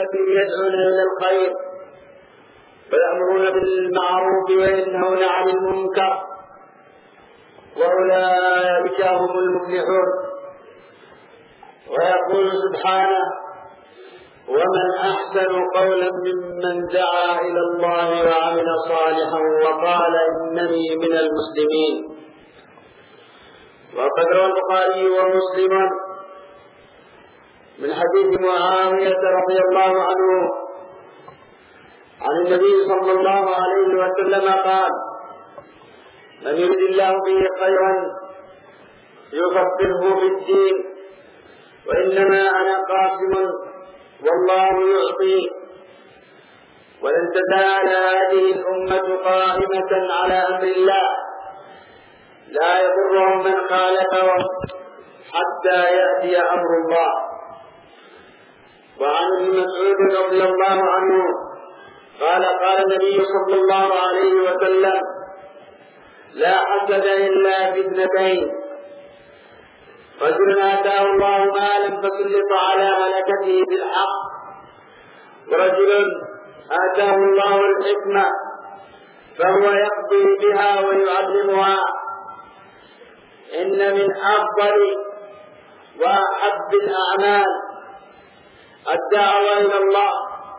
يدعون إلى الخير ويأمرون بالمعروف وينهون عن المنكر وأولئك هم المفلحون. ويقول سبحانه: ومن أحسن قولا ممن دعا إلى الله وعمل صالحا وقال إنني من المسلمين. وقد روى البخاري ومسلم من حديث معاوية رضي الله عنه عن النبي صلى الله عليه وسلم قال: من يرد الله به خيرا يفقهه في الدين، وإنما أنا قاسم والله يعطي. ولن تزال هذه الأمة قائمة على أمر الله لا يضرهم من خالفهم حتى يأتي أمر الله. وعن ابن مسعود رضي الله عنه قال: قال النبي صلى الله عليه وسلم: لا حسد إلا في اثنتين: رجل آتاه الله مالا فسلط على ملكته بالحق، ورجل آتاه الله الحكمة فهو يقضي بها ويعلمها. إن من أفضل وأحب الأعمال الدعوة إلى الله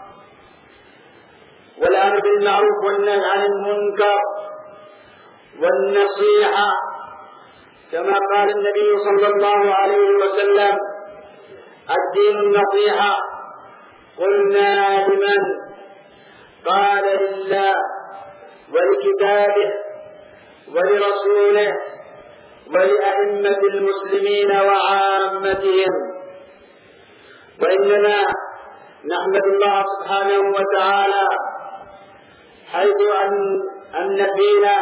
والأمر بالمعروف والنهي عن المنكر والنصيحة، كما قال النبي صلى الله عليه وسلم: الدين النصيحة. قلنا: لمن؟ قال: لله ولكتابه ولرسوله ولأئمة المسلمين وعامتهم. وإننا نحمد الله سبحانه وتعالى حيث أن فينا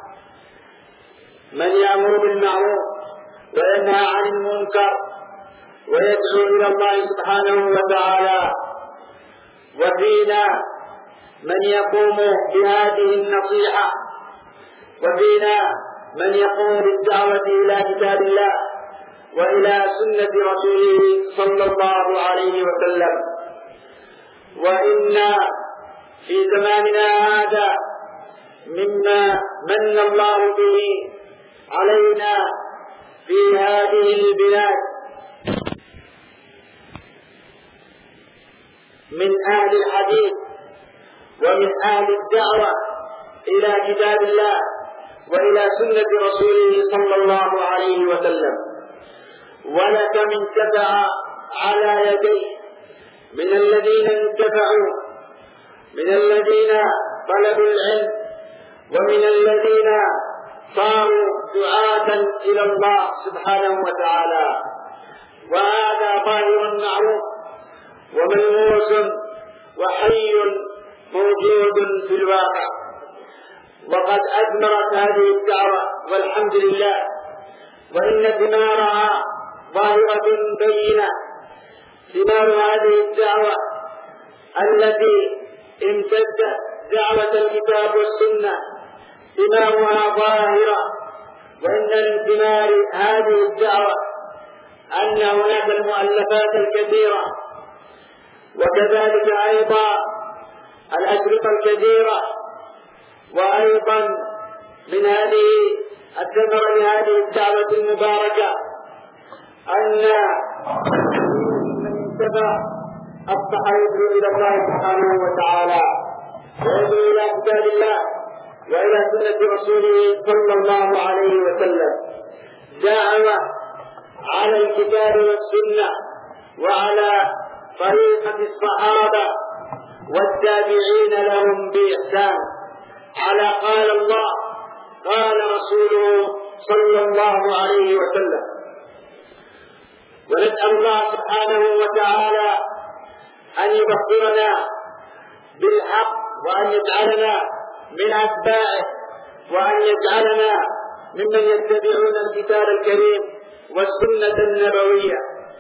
من يأمر بالمعروف وينهى عن المنكر ويدعو إلى الله سبحانه وتعالى، وفينا من يقوم بهذه النصيحة، وفينا من يقوم بالدعوة إلى كتاب الله وإلى سنة رسوله صلى الله عليه وسلم. وإن في زماننا هذا مما من الله به علينا في هذه البلاد من أهل الحديث ومن أهل الدعوة إلى كتاب الله وإلى سنة رسوله صلى الله عليه وسلم. ولك من تبع على يديه من الذين انتفعوا، من الذين طلبوا العلم، ومن الذين صاروا دعاة إلى الله سبحانه وتعالى. وهذا ظاهر معروف وملموس وحي موجود في الواقع، وقد أثمرت هذه الدعوة والحمد لله، وإن ثمارها ظاهرة بينة. ثمار هذه الدعوة التي امتدت دعوة الكتاب والسنة ثمارها ظاهرة. وإن من ثمار هذه الدعوة أن هناك المؤلفات الكثيرة، وكذلك أيضا الأشرطة الكثيرة، وأيضا من هذه الثمرة لهذه الدعوة المباركة أن من انتفع أصبح يدعو إلى الله سبحانه وتعالى ويدعو إلى كتاب الله وإلى سنة رسوله صلى الله عليه وسلم، دعوة على الكتاب والسنة وعلى طريقة الصحابة والتابعين لهم بإحسان، على قال الله قال رسوله صلى الله عليه وسلم. ونسأل الله سبحانه وتعالى أن يبصرنا بالحق وأن يجعلنا من أتباعه، وأن يجعلنا ممن يتبعون الكتاب الكريم والسنة النبوية.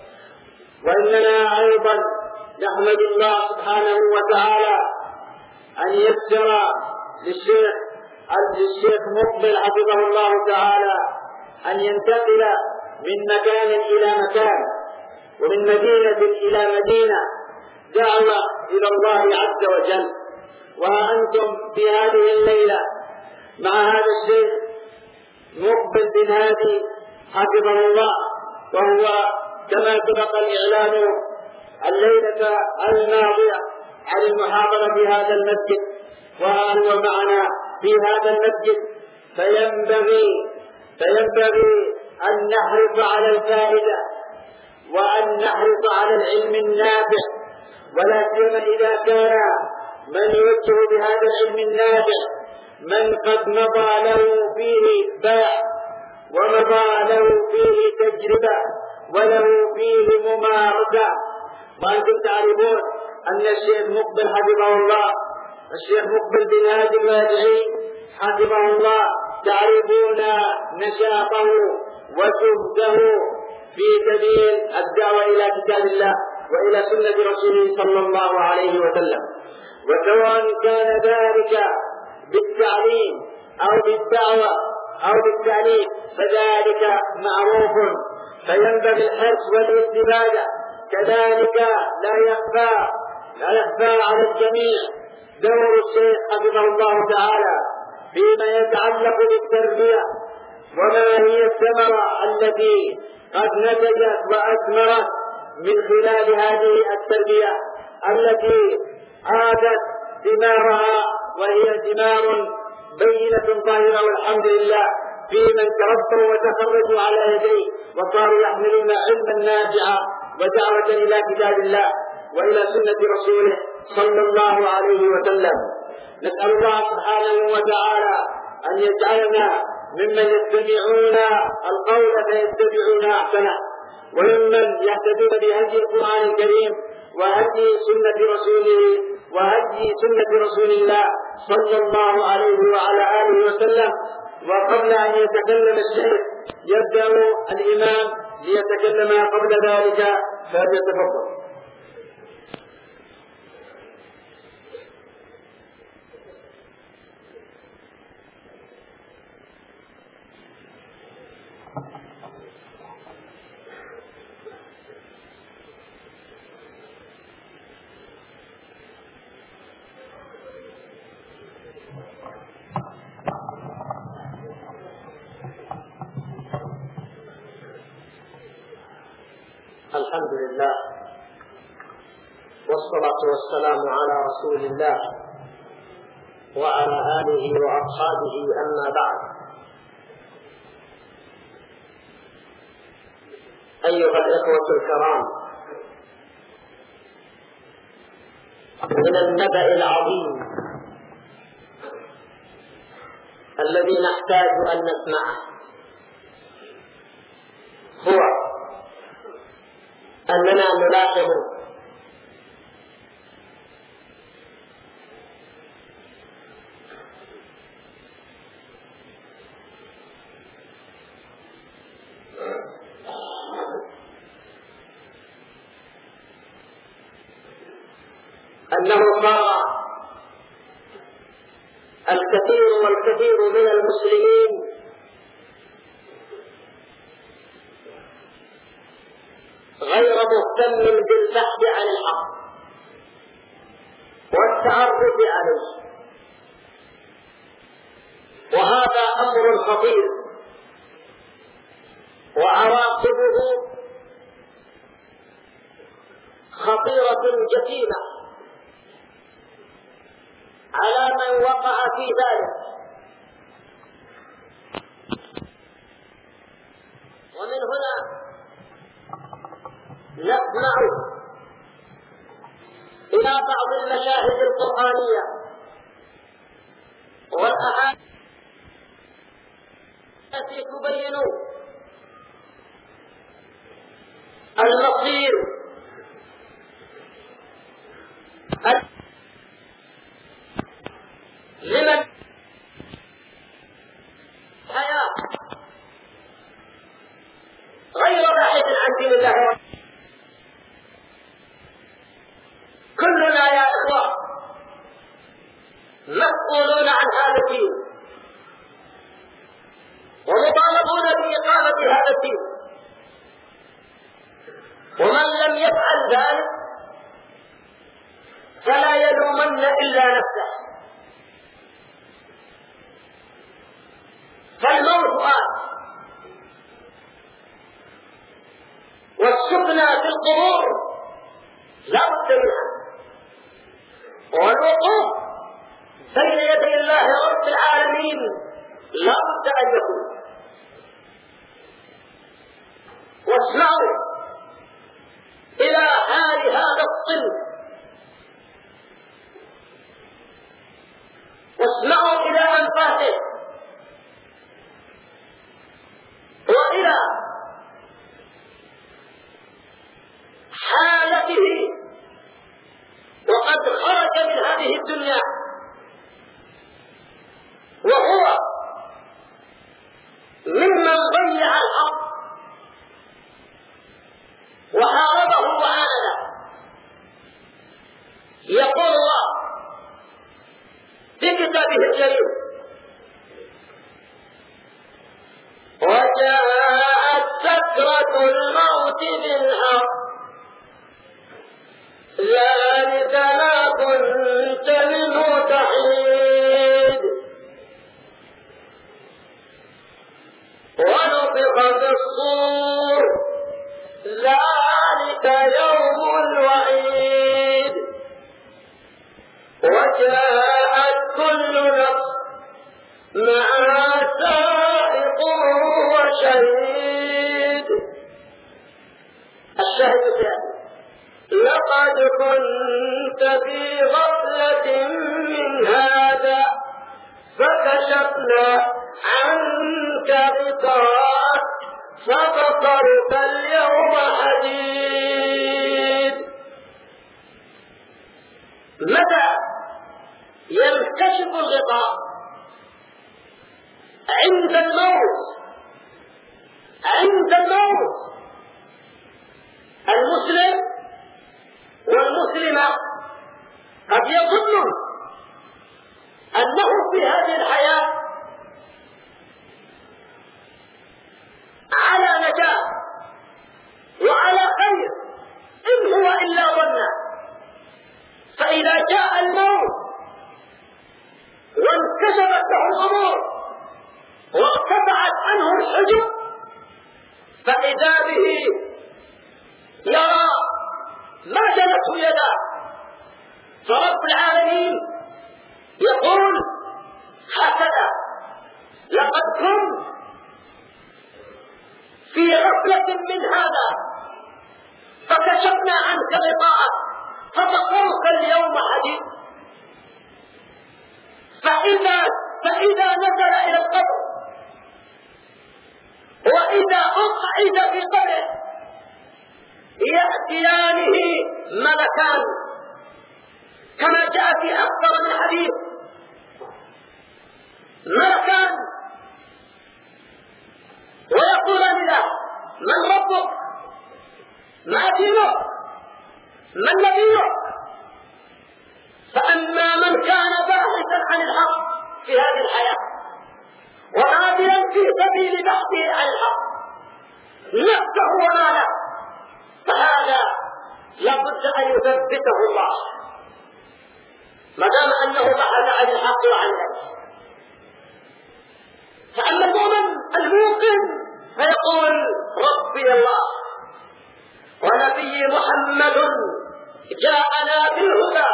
وإننا أيضا نحمد الله سبحانه وتعالى أن يسر للشيخ مقبل حفظه الله تعالى أن ينتقل من مكان إلى مكان ومن مدينة إلى مدينة دعوة إلى الله عز وجل. وها أنتم في هذه الليلة مع هذا الشيخ مقبل بن هادي حفظه الله، وهو كما سبق الإعلان الليلة الماضية عن المحاضرة في هذا المسجد، وها هو معنا في هذا المسجد. فينبغي أن نحرص على الفائدة وأن نحرص على العلم النافع، ولا سيما إذا كان من يوجه بهذا العلم النافع من قد مضى له فيه إتباع ومضى له فيه تجربة وله فيه ممارسة. وأنتم تعرفون أن الشيخ مقبل حفظه الله، الشيخ مقبل بن هادي الوادعي حفظه الله، تعرفون نشاطه وجهده في سبيل الدعوة إلى كتاب الله وإلى سنة رسوله صلى الله عليه وسلم. وسواء كان ذلك بالتعليم أو بالدعوة أو بالتعليم فذلك معروف، فينبغي الحرص والاستفادة. كذلك لا يخفى على الجميع دور الشيخ حفظه الله تعالى فيما يتعلق بالتربية، وما هي الثمرة التي قد نتجت وأثمرت من خلال هذه التربية التي عادت ثمارها، وهي ثمار بينة ظاهرة والحمد لله في من تربوا وتخرجوا على يديه وصاروا يحملون علما نافعا ودعوة إلى كتاب الله وإلى سنة رسوله صلى الله عليه وسلم. نسأل الله سبحانه وتعالى أن يجعلنا ممن يتبعون القول فيتبعون أحسنه، وممن يهتدون بهدي القرآن الكريم وهدي سنة رسوله وهدي سنة رسول الله صلى الله عليه وعلى آله وسلم. وقبل أن يتكلم الشيخ يبدأ الإمام ليتكلم قبل ذلك، فليتفضل. الحمد لله والصلاة والسلام على رسول الله وعلى آله وأصحابه، أما بعد. أيها الإخوة الكرام، من النبأ العظيم الذي نحتاج أن نسمعه هو أننا نلاحظ أنه صار الكثير من المسلمين غير مهتم بالبحث عن الحق والتعرف عليه، وهذا أمر خطير وعواقبه خطيرة جسيمة على من وقع في ذلك. ومن هنا نسمع إلى بعض المشاهد القرآنية والأحاديث التي تبين المصير لمن حياة غير بعيد عن دين الله. كلنا يا إخوة مسؤولون عن هذا الدين ومطالبون بإقامة هذا الدين، ومن لم يظن إلا نفسه. فالموت آت، والسكنى في القبور لا بد منها، والوقوف بين يدي الله رب العالمين لا بد أن يكون. واسمعوا إلى حال هذا الصنف، واسمعوا إلى أنفاسه وإلى حالته وقد خرج من هذه الدنيا وهو ممن ضيع الحق وحاربه وعانده. يقول الله في كتابه الكريم: وجاءت سكرة الموت بالحق ذلك ما كنت منه تحيد ونفخ في الصور ذلك يوم الوعيد وجاءت كل نفس معها سائق وشهيد. الشاهد الثاني: لقد كنت في غفلة من هذا فكشفنا عنك غطاءك فبصرك اليوم حديد. متى ينكشف الغطاء؟ عند الموت. عند الموت المسلم والمسلمة قد يظن أنه في هذه الحياة على نجاة وعلى خير، إن هو إلا ظن. فإذا جاء الموت وانكشفت له الأمور وارتفعت عنه الحجب فإذا به يرى ما جنته يداه. فرب العالمين يقول هكذا: لقد كنت في غفلة من هذا فكشفنا عنك غطاءك فبصرك اليوم حديد. فإذا نزل إلى القبر وإذا أقعد في قبره يأتيانه ملكان كما جاء في أكثر من حديث. ملكان ويقولان له: من ربك؟ ما دينك؟ من نبيك؟ فأما من كان باحثا عن الحق في هذه الحياة وعادلا في سبيل بحثه عن الحق نفسه وماله فهذا لابد أن يثبته الله ما دام أنه بحث عن الحق وعن ذلك. فأما المؤمن الموقن فيقول: ربي الله ونبي محمد جاءنا بالهدى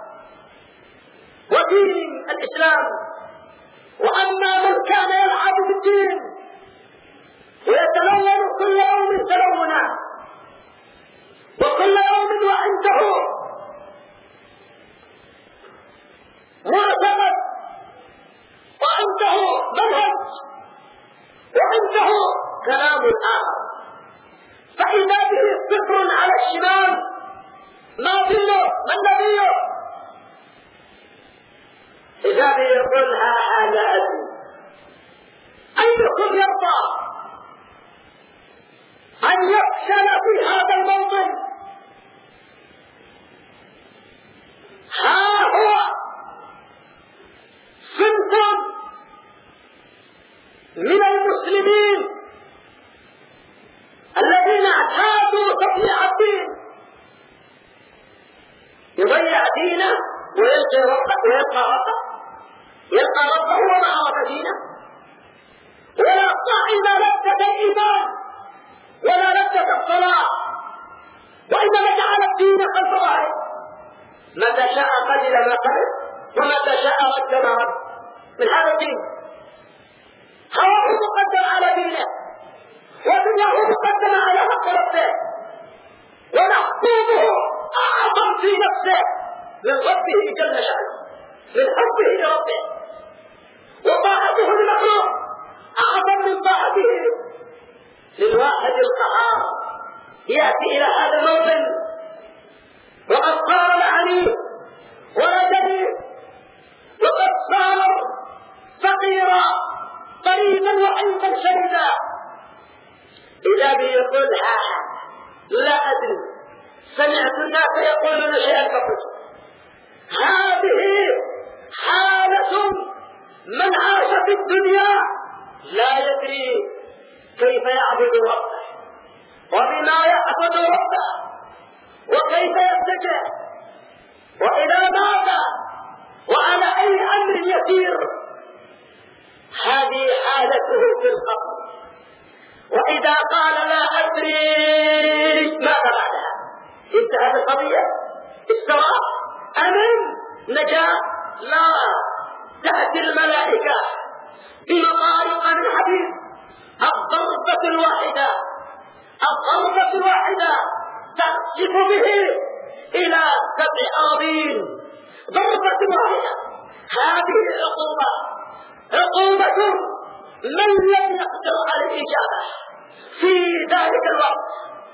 ودين الإسلام. وأما من كان يلعب بالدين ويتلون كل يوم تلونا وكل يوم وعنده معتقد وعنده منهج وعنده كلام آخر فإذا به فكر على الشمال ما دينه من نبيه إذا به يقولها هذا أبي. أيكم يرضى أن يفشل في هذا الموطن؟ ها هو صنف من المسلمين الذين اعتادوا تضييع الدين، يضيع دينه يلقى ربه وما عرف دينه، ولا صاحب لذة الإيمان ولا لذة الصلاة، وإنما جعل الدين خلف ظهره، متى شاء قلل ما قلل ومتى شاء رد ما رد من هذا الدين. هواه مقدم على دينه ودنياه مقدمة على حق ربه، ومحبوبه أعظم في نفسه من ربه جل شأنه، من حبه لربه، وطاعته للمخلوق أعظم من طاعته للواحد القهار. يأتي إلى هذا الموطن وقد صار العنيف ورجلي وقد صار فقيرا طريقا وحيدا شديدا، إذا به يقول لا أدري، سمعت الناس يقولون شيئا فقلت. هذه حالة من عاش في الدنيا لا يدري كيف يعبد ربه وبما يعبد ربه وكيف يتجه وإلى ماذا وعلى أي أمر يسير. هذه حالته في القبر، وإذا قال لا أدري ماذا بعدها؟ انتهت القضية، استوى، أمن، نجاة؟ لا، تأتي الملائكة بمطارق من حديد، الضربة الواحدة تقذف به إلى 7 أراضين، ضربة واحدة. هذه عقوبة من لم يقدر على الإجابة في ذلك الوقت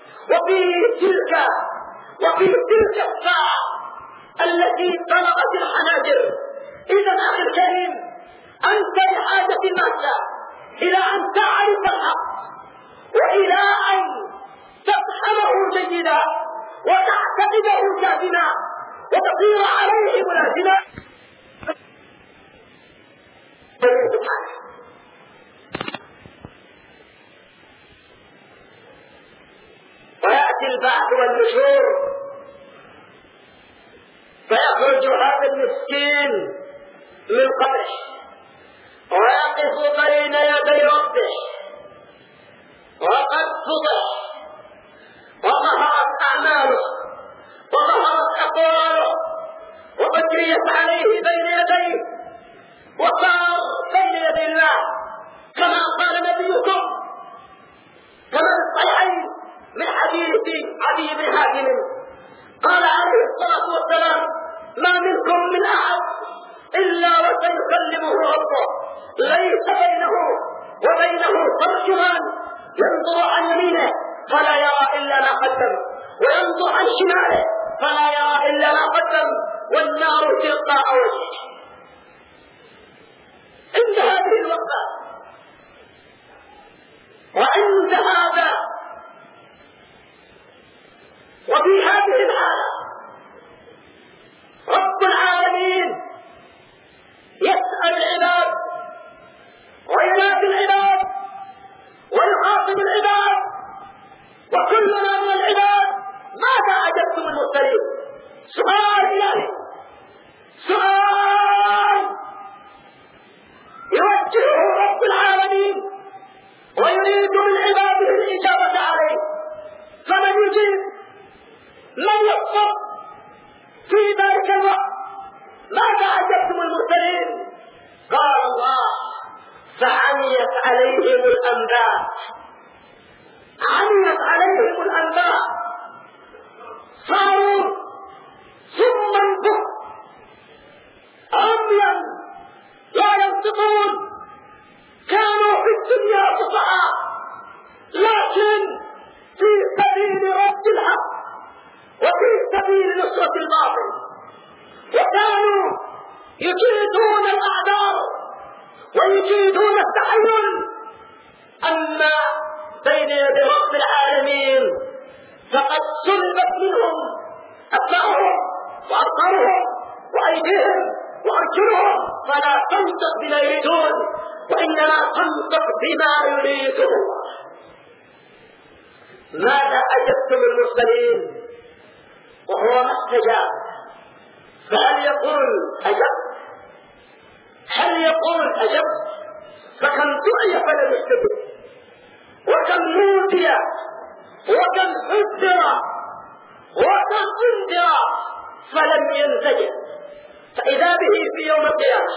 وفي تلك الساعة التي طلبت الحناجر. إذا أخي الكريم، أنت بحاجة ماسة إلى أن تعرف الحق وإلى أن تفهمه جيدا وتعتقده جازما وتصير عليه ملازما. ويأتي البعث والنشور، فيخرج هذا المسكين من قبره ويقف بين يدي ربه وقد فضح وظهرت أعماله وظهرت أقواله وبكيت عليه بين يديه وصار بين يدي الله كما قال نبيكم كما الصحيحين من حديث عدي بن حاتم قال عليه الصلاة والسلام: ما منكم من أحد إلا وسيكلمه ربه ليس بينه وبينه ترجمان ينظر عن يمينه فلا يرى إلا ما قدم وينظر عن شماله فلا يرى إلا ما قدم والنار تلقاء وجهه. عند هذه الوقفة وعند هذا وفي هذه الحالة رب العالمين يسأل العباد وينادي العباد ويخاطب العباد وكلنا من العباد: ماذا أجبتم المرسلين؟ سؤال إلهي، سؤال يوجهه رب العالمين ويريد من عباده الإجابة عليه. فمن يجيب؟ من يصبر في ذلك الوقت؟ ماذا أجبتم المرسلين؟ قال الله: فعميت عليهم الأنباء، عميت عليهم الأنباء، صاروا ثم انبهوا عميا لا ينطقون. كانوا في الدنيا فصحاء لكن في سبيل رد الحق وفي سبيل نصرة الباطل، وكانوا يجيدون الأعذار ويجيدون التحيل. أما بين يدي رب العالمين فقد سلبت منهم أسماعهم وأبصارهم وأيديهم وأرجلهم، فلا تنطق بما يريدون وإنما تنطق بما يريده الله. ماذا أجبتم المرسلين؟ وهو ما استجاب، فهل يقول أجبت؟ هل يقول أجبت؟ فكم دعي فلم يستجب، وكم نودي، وكم حذر، وكم انذر فلم ينزجر. فإذا به في يوم القيامة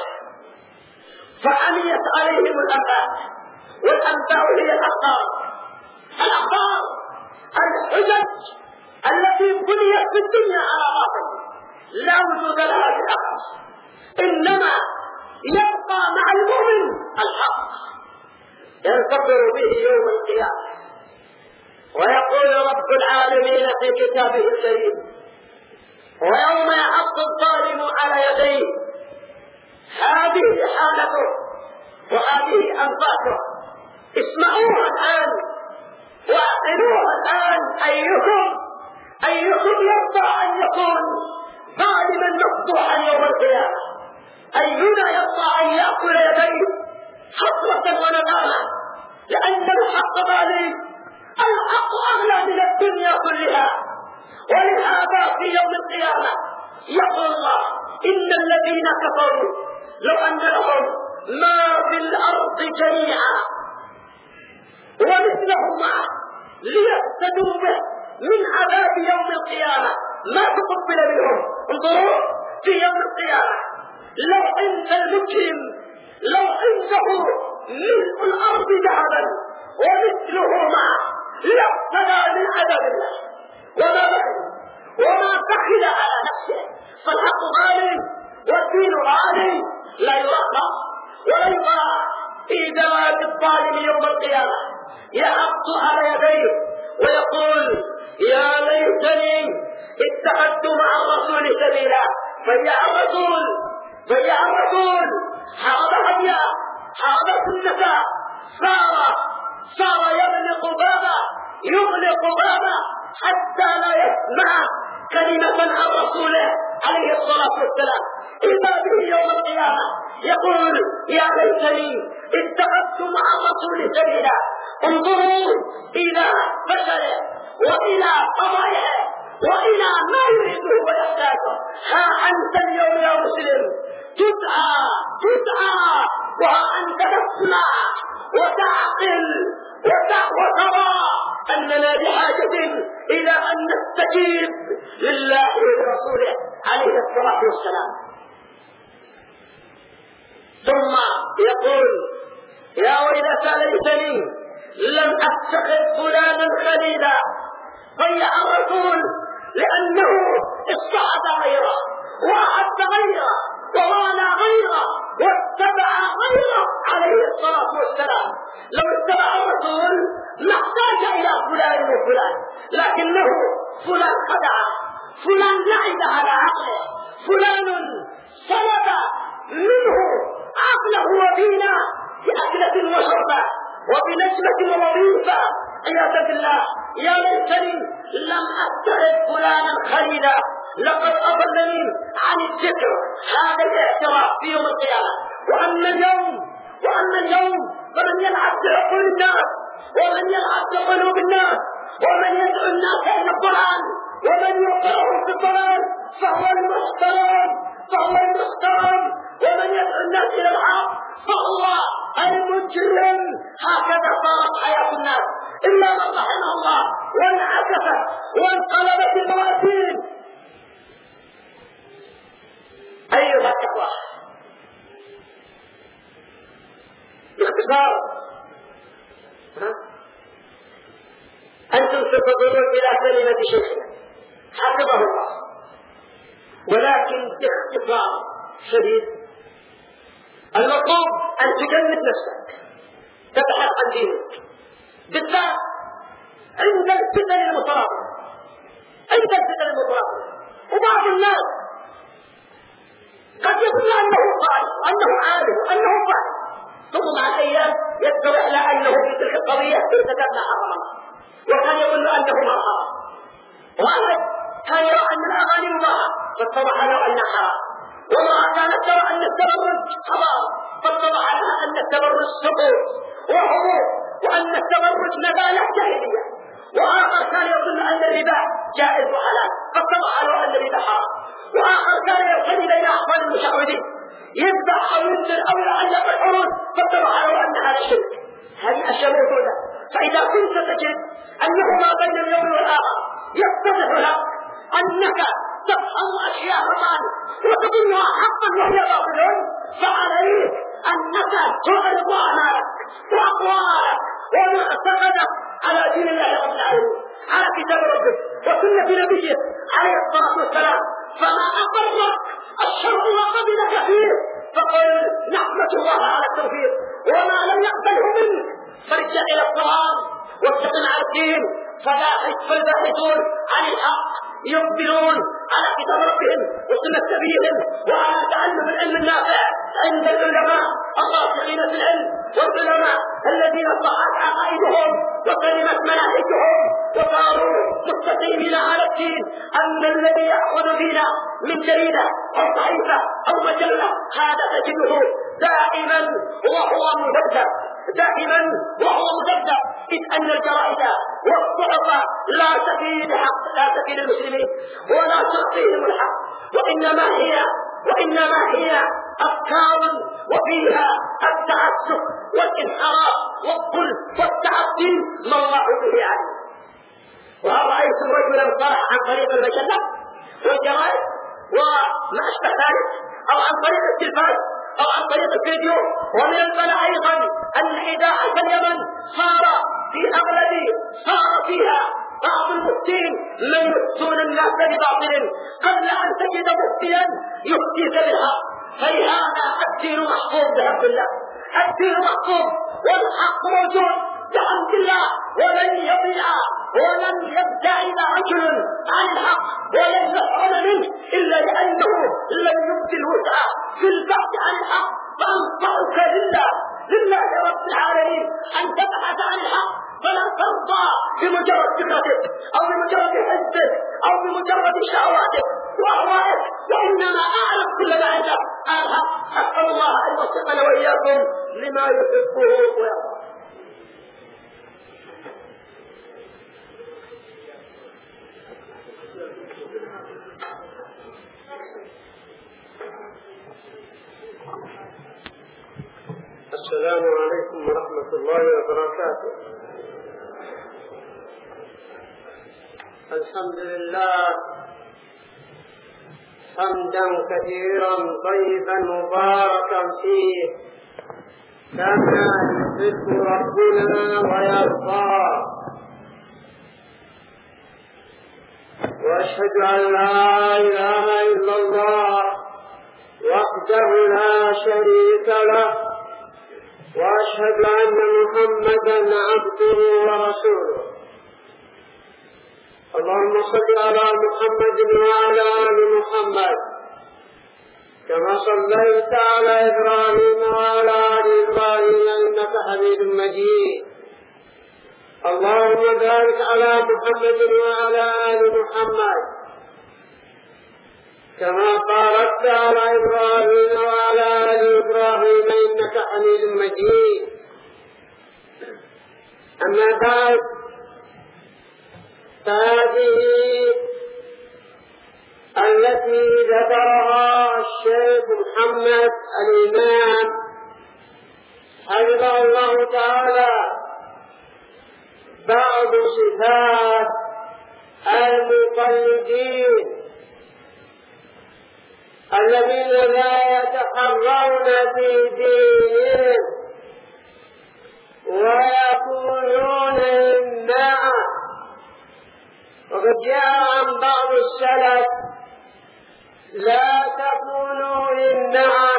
فعميت عليهم الأنباء، والأنباء هي الأخبار، الأخبار الحجج التي بنيت في الدنيا على باطل لا وجود لها في الآخرة، إنما يبقى مع المؤمن الحق ينتظر به يوم القيامة. ويقول رب العالمين في كتابه الكريم: ويوم يعض الظالم على يديه. هذه حالته وهذه أنفاسه. اسمعوها الآن واعقلوها الآن. أيكم يرضى أن يكون ظالما مفضوحا يوم القيامة؟ أينا يرضى أن يأكل يديه حسرة وندامة لأن الحق ظالم؟ الحق أغلى من الدنيا كلها. ولهذا في يوم القيامة يقول الله: إن الذين كفروا لو أن لهم ما في الأرض جميعا ومثله معه ليفتدوا به من عذاب يوم القيامة ما تقبل منهم. انظروا في يوم القيامة لو عند المجرم لو عنده ملء الأرض ذهبا ومثله معه لافتدى من عذاب الله وما بخل على نفسه. فالحق ظالم والدين ظالم لا يرحم ولا يطاع. إذا بالظالم يوم القيامة يعض على يديه ويقول: يا ليتني اتخذت مع الرسول سبيلا. فيا الرسول حرب هديا، حرب سنة، صار يغلق بابا حتى لا يسمع كلمة عن رسوله عليه الصلاة والسلام. إذا به يوم القيامة يقول: يا ليتني اتخذت مع الرسول سبيلا. انظروا إلى بشره وإلى قضاياه وإلى ما يريده ويحتاجه. ها أنت اليوم يا مسلم تدعى وها أنت تسمع وتعقل وترى أننا بحاجة إلى أن نستجيب لله ورسوله عليه الصلاة والسلام. ثم يقول: يا ويلتى ليتني لم أتخذ فلانا خليلا. ضيع الرسول لأنه اصطعد غيره وأحب غيره ووالى غيره واتبع غيره عليه الصلاة والسلام. لو اتبع الرسول ما احتاج إلى فلان وفلان، لكنه فلان خدعه، فلان لعب على عقله، فلان سلب منه عقله ودينه بأكلة وشربة وبنجمة ووظيفة. عياذا بالله. يا ليتني لم أتخذ فلانا خليلا لقد أضلني عن الذكر. هذا الاعتراف في يوم القيامة. وأما اليوم فمن يلعب بعقول الناس ومن يلعب بقلوب الناس ومن يدعو الناس إلى الضلال ومن يوقعهم في الضلال فهو المحترم ومن يدعو الناس إلى الحق فهو المجرم. هكذا صارت حياة الناس إلا من رحمه الله وانعكست وانقلبت الموازين. أيها الإخوة، باختصار أنتم ستنظرون إلى كلمة شيخنا حفظه الله، ولكن باختصار شديد المطلوب أن تجمد نفسك، تبحث عن دينك، بالذات عند الفتن المتراكمة. وبعض الناس قد يظن أنه صالح وأنه عالم وأنه صالح، ثم مع الأيام يتضح على أنه في تلك القضية ارتكب ما حرم الله، وكان يظن أنه ما حرم. وأحد كان يرى أن الأغاني مباحة فاتضح له أنها حرام، وما كانت ترى أن التبرج حرام فاتضح لها أن التبرج سقوط وهبوط وأن التبرج نزالة جاهلية. وآخر كان يظن أن الربا جائز وحلال فاتضح له أن الربا حرام. وآخر كان يرتدي بين أحوال المشعوذين يذبح أو ينزل أو يعلق الحروف فتظهر أن هذا الشرك. هذه أشياء موجودة. فإذا كنت تجد أنهما بين اليوم والآخر يتضح لك أنك تفهم أشياء معا وتظنها حقا وهي باطل، فعليك أنك تعرض أعمالك وأقوالك ومعتقدك على دين الله رب العالمين، على كتاب ربك وسنة نبيه عليه الصلاة والسلام. فما أقرك الشرع وقبلك فيه فقل نحمد الله على التوفيق، وما لم يقبله منك فارجع إلى القرآن واستقم على الدين. فالباحثون عن الحق يقبلون على كتاب ربهم وسنة نبيهم وعلى تعلم العلم النافع عند العلماء الراسخين في العلم، والعلماء الذين صحت عقائدهم وسلمت مناهجهم وصاروا مستقيمين على الدين. أما الذي يأخذ فينا من جريدة أو صحيفة أو مجلة هذا تجده دائما وهو مدبدب، دائما وهو مدبدب، إذ أن الجرائد والصحف لا تفيد المسلمين ولا تعطيهم الحق، وإنما هي أفكار وفيها التعسف والانحراف والظلم والتعدي ما الله به عليه. وهل رأيتم رجلا صرح عن طريق المجلة والجرائد وما أشبه ذلك، أو عن طريق التلفاز أو عن طريق الفيديو؟ ومن البلاء أيضا أن إذاعة اليمن صار فيها بعض المفتين من يفتون الناس بباطل قبل أن تجد مفتيا يفتيك بالحق. فلهذا الدين محفوظ بحمد الله، الدين محفوظ والحق موجود بحمد الله، ولن يضيع ولن يبتعد رجل عن الحق ولن يحرم منه إلا لأنه لم يبدي الوسع في البحث عن الحق. فأنصحك لله رب العالمين أن تبحث عن الحق، فلا ترضى بمجرد فكرتك أو بمجرد حزبك أو بمجرد شهواتك وأهوائك، وإنما أعرف كل ما عندك الحق. أسأل الله أن يوفقنا وإياكم لما يحبه ويرضى. السلام عليكم ورحمة الله وبركاته. الحمد لله حمدا كثيرا طيبا مباركا فيه كما يحب ربنا ويرضى، وأشهد أن لا إله إلا الله وحده لا شريك له، وأشهد أن محمدا عبده ورسوله. اللهم صل على محمد وعلى آل محمد كما صليت على إبراهيم وعلى آل إبراهيم إنك حميد مجيد. اللهم بارك على محمد وعلى آل محمد كما باركت على إبراهيم وعلى آل إبراهيم إنك حميد مجيد. أما بعد، فهذه التي ذكرها الشيخ محمد الإمام حفظه الله تعالى بعض صفات المقلدين الذين لا يتحرون في دينهم ويقولون إنما، وقد جاء عن بعض السلف لا تقولوا إنما،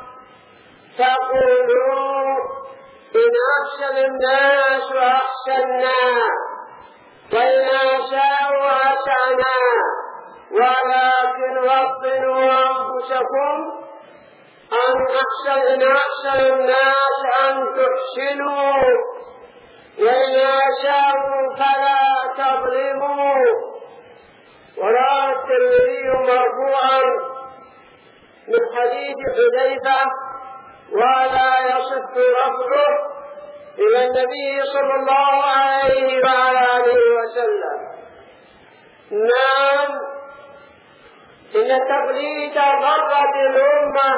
تقولوا إن أحسن الناس وأحسنا وإن أساءوا أسأنا، ولكن وطنوا أنفسكم إن أحسن الناس أن تحسنوا وإن أساءوا فلا تظلموا. وروى الترمذي مرفوعا من حديث حذيفة ولا يصح رفعه إلى النبي صلى الله عليه وعلى آله وسلم. نعم، إن تقليد ضرة الأمة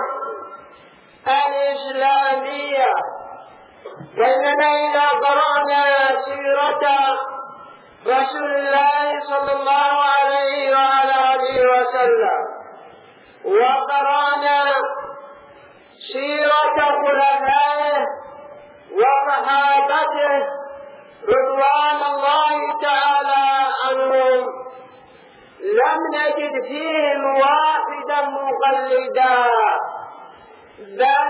الإسلامية، وإننا إذا قرأنا سيرة رسول الله صلى الله عليه وعلى آله وسلم، وقرأنا سيرة خلفائه وصحابته رضوان الله تعالى عنهم، لم نجد فيهم واحدا مقلدا، بل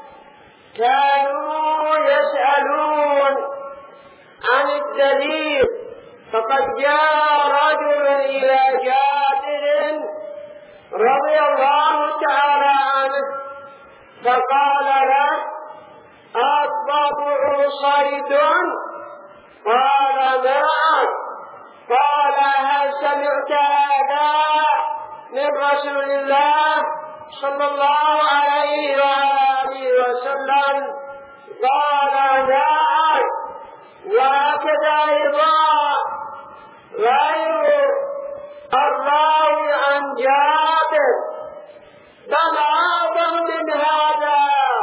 كانوا يسألون عن الدليل. فقد جاء رجل إلى جابر رضي الله تعالى عنه فقال له: الضبع صيد؟ قال: نعم. قال: هل سمعت هذا من رسول الله صلى الله عليه وآله وسلم؟ قال: نعم. وهكذا أيضا غير الراوي عن جابر، بل أعظم من هذا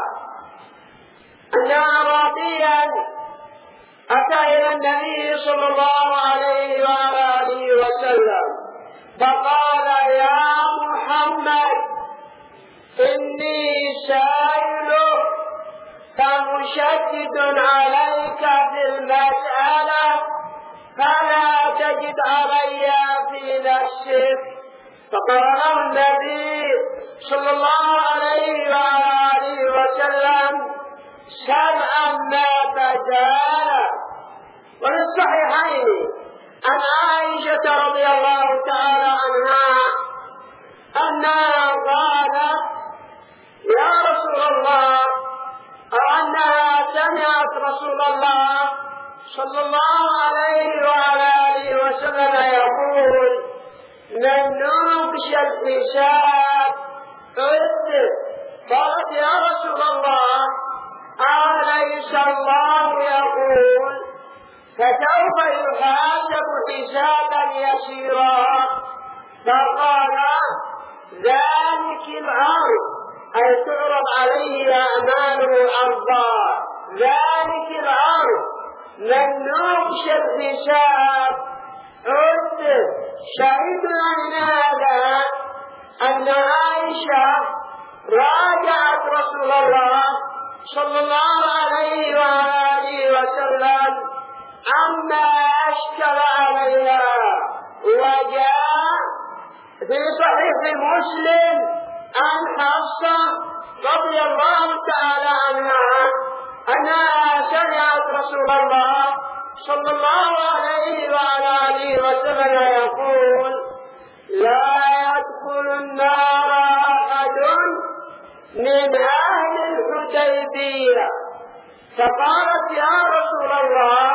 أن أعرابيا أتى إلى النبي صلى الله عليه وآله وسلم فقال: يا محمد، إني سائلك فمشدد عليك في المسألة فلا تجد علي في نفسك. فقال النبي صلى الله عليه وآله وسلم: سمعا ما بدانا. وفي الصحيحين عن عائشة رضي الله تعالى عنها أنها قالت: يا رسول الله، أو أنها سمعت رسول الله صلى الله عليه وعلى آله وسلم يقول: من نوقش الحساب عذب. قالت: يا رسول الله، أليس الله يقول: فسوف يحاسب حسابا يسيرا؟ فقال: ذلك العرض، أي تعرض عليه أعماله عرضا، ذلك العرض من نوقش الحساب عذب. شهدنا من هذا أن عائشة راجعت رسول الله صلى الله عليه وآله وسلم عما أشكل عليها. وجاء في صحيح مسلم عن حفصة رضي الله تعالى عنها أنها سمعت رسول الله صلى الله عليه وعلى آله وسلم يقول: لا يدخل النار أحد من أهل الحديبية. فقالت: يا رسول الله،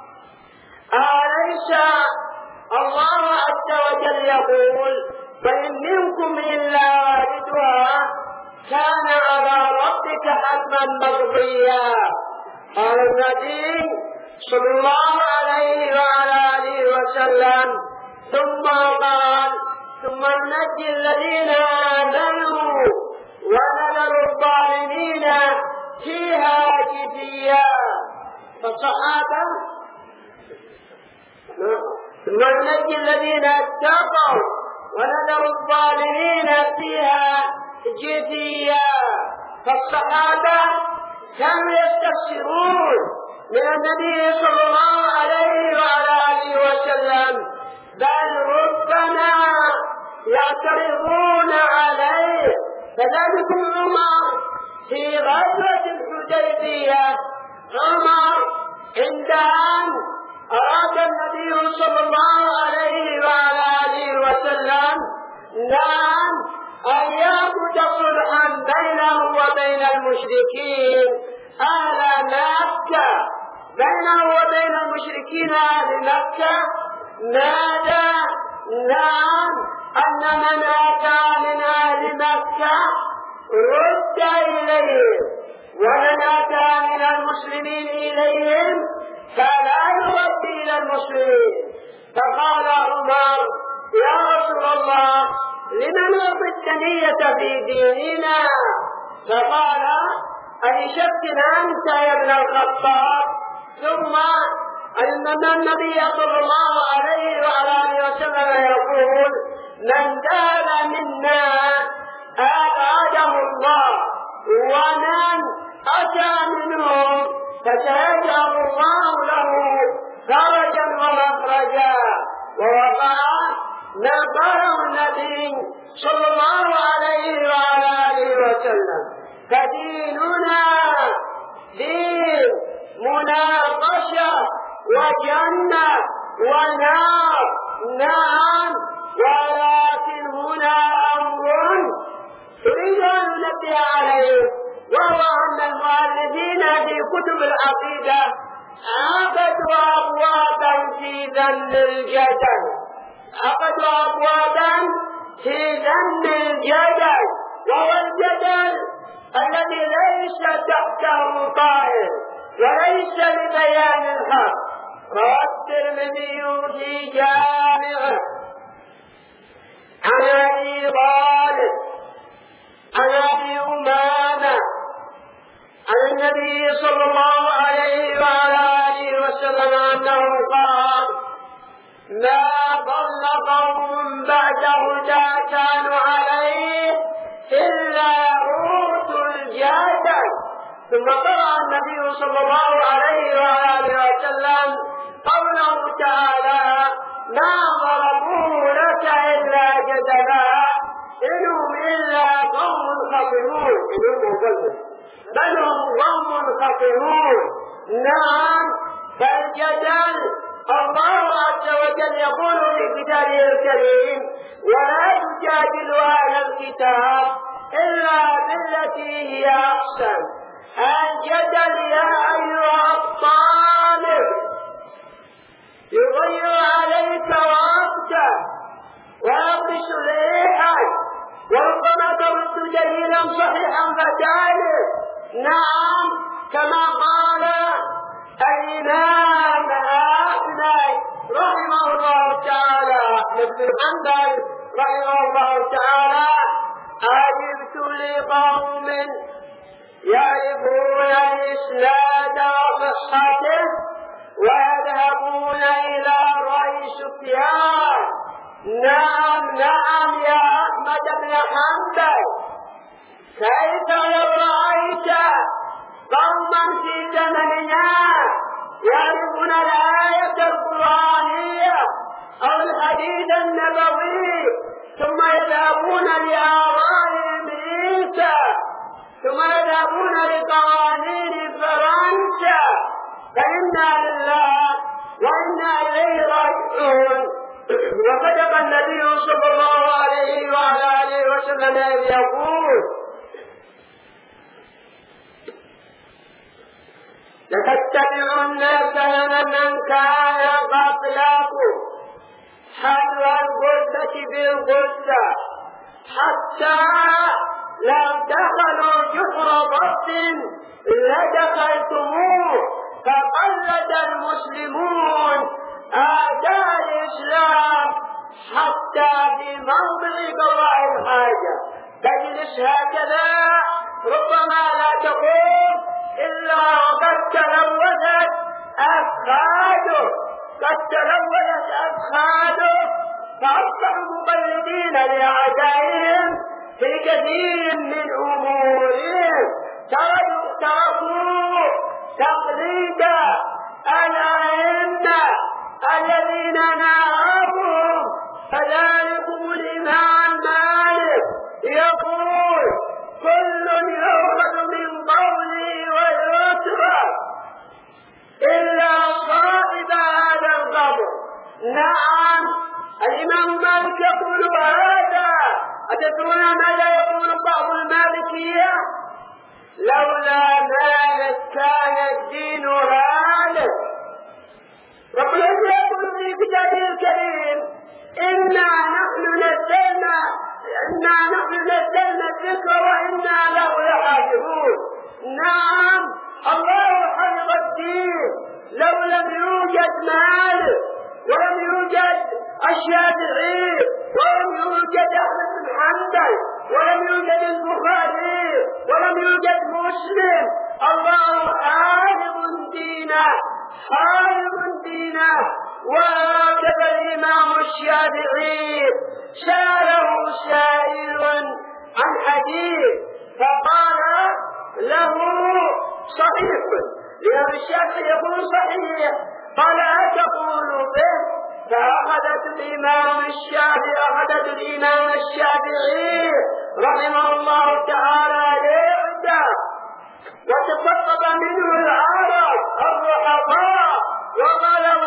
أليس الله عز وجل يقول: فإن منكم إلا واردها كان على ربك حتما مقضيا؟ قال النبي صلى الله عليه وعلى آله وسلم: ثم قال: ثم ننجي الذين آمنوا ونذر الظالمين فيها جثيا. فالصحابة: ثم ننجي الذين اتقوا ونذر الظالمين فيها جثيا. فالصحابة كانوا يستفسرون من النبي صلى الله عليه وعلى آله وسلم، بل ربما يعترضون عليه. فذلك عمر في غزوة الحديبية، عمر عند أن أراد النبي صلى الله عليه وعلى آله وسلم أن يأخذ صلحا بينه وبين المشركين أهل مكة، بينه وبين المشركين أهل مكة، ماذا؟ نعم، أن من أتى من أهل مكة رد إليه، ومن أتى من المسلمين إليهم فلا يرد إلى المسلمين. فقال عمر: يا رسول الله، لمن نعطي الثنية في ديننا؟ فقال أشك أنت يا ابن الخطاب؟ ثم أن النبي صلى الله عليه وعلى آله وسلم يقول من دان منا أبعده الله ومن أتى منهم فسيجعل الله له فرجا ومخرجا. ووقع ما قاله النبي صلى الله عليه وعلى آله وسلم. فديننا دين مناقشة وجنة ونار، نعم، ولكن هنا أمر أريد أن ننبه عليه، وهو أن المؤلفين في كتب العقيدة عقدوا أبوابا في ذم الجدل، عقدوا أبوابا في ذم الجدل، وهو الجدل الذي ليس تحته طائل وليس لبيان الحق. روى الترمذي في جامعه عن أبي طالب عن أبي أمامة عن النبي صلى الله عليه وعلى آله وسلم أنه قال ما ضل قوم بعد هدى كانوا عليه إلا أوتوا الجدل. ثم قرأ النبي صلى الله عليه وآله وسلم قوله تعالى ما ضربوه لك إلا جدلا إنهم إلا قوم خطئون، بل هم قوم خطئون. نعم، فالجدل الله عز وجل يقول في كتابه الكريم ولا تجادلوا أهل الكتاب إلا بالتي هي أحسن. الجدل يا أيها الطالب يغير عليك وقتك ويقص ريحك، وربما ترد دليلا صحيحا فتعرف. نعم، كما قال الإمام أحمد رحمه الله تعالى، أحمد بن حنبل رحمه الله تعالى عجبت لقوم يعرفون الإسناد وصحته ويذهبون إلى رأي سفيان. نعم نعم يا أحمد بن حنبل، كيف لو رأيت قوما في زمننا يعرفون الآية القرآنية أو الحديث النبوي ثم يذهبون لآرائهم عيسى ثم يذهبون لقوانين فرنسا، فإنا لله وإنا إليه راجعون. وصدق النبي صلى الله عليه وعلى آله وسلم إذ يقول لتتبعن سنن من كان قبلكم حذو الغرة بالغرة حتى لو دخلوا جحر ضب لدخلتموه، فقلد المسلمون أعداء الإسلام حتى في موضع قضاء الحاجة تجلس هكذا ربما لا تقوم إلا وقد تلوثت أفخاذه، قد تلوثت أفخاذه، فأصبحوا مقلدين لأعدائهم في كثير من أمورهم، تركوا تقليد الأئمة الذين نهاهم. فذلكم الإمام مالك يقول كل يؤخذ من قولي ويترك إلا صاحب هذا القبر. نعم، الإمام مالك يقول هذا. أتدرون ماذا يقول بعض المالكية؟ لولا مالك كان الدين هالك. رب العزة يقول في كتابه الكريم إنا نحن نزلنا الذكر وإنا له لحافظون. نعم، الله حفظ الدين. لو لم يوجد مال ولم يوجد الشافعي ولم يوجد أحمد بن حنبل ولم يوجد البخاري ولم يوجد مسلم. الله حارب دينه حارب دينه. وهكذا الإمام الشافعي سأله سائل عن حديث فقال له صحيح، لأن الشافعي يقول صحيح، قال أتقول به؟ فأخذت الإمام الشافعي رحمه الله تعالى لعده وتسقط منه العرب الرحماء وقال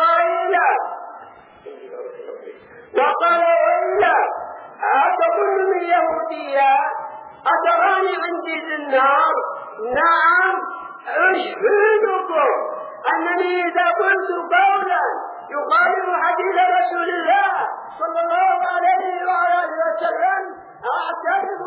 ويله أتظن من يهودية أتراني عندي في النار؟ نعم أشهدكم أنني إذا قلت قولا يخالف حديث رسول الله صلى الله عليه وعلى وسلم أعترف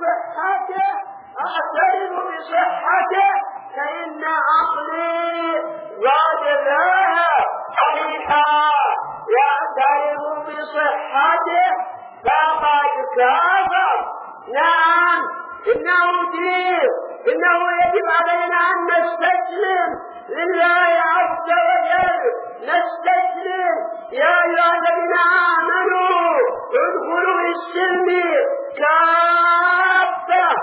بصحته فإن عقلي وجدها صحيحا يعترف بصحته فقد كفر. نعم إنه دين، إنه يجب علينا أن نستسلم لله عز وجل، نستسلم. يا أيها الذين آمنوا ادخلوا في السلم كافة.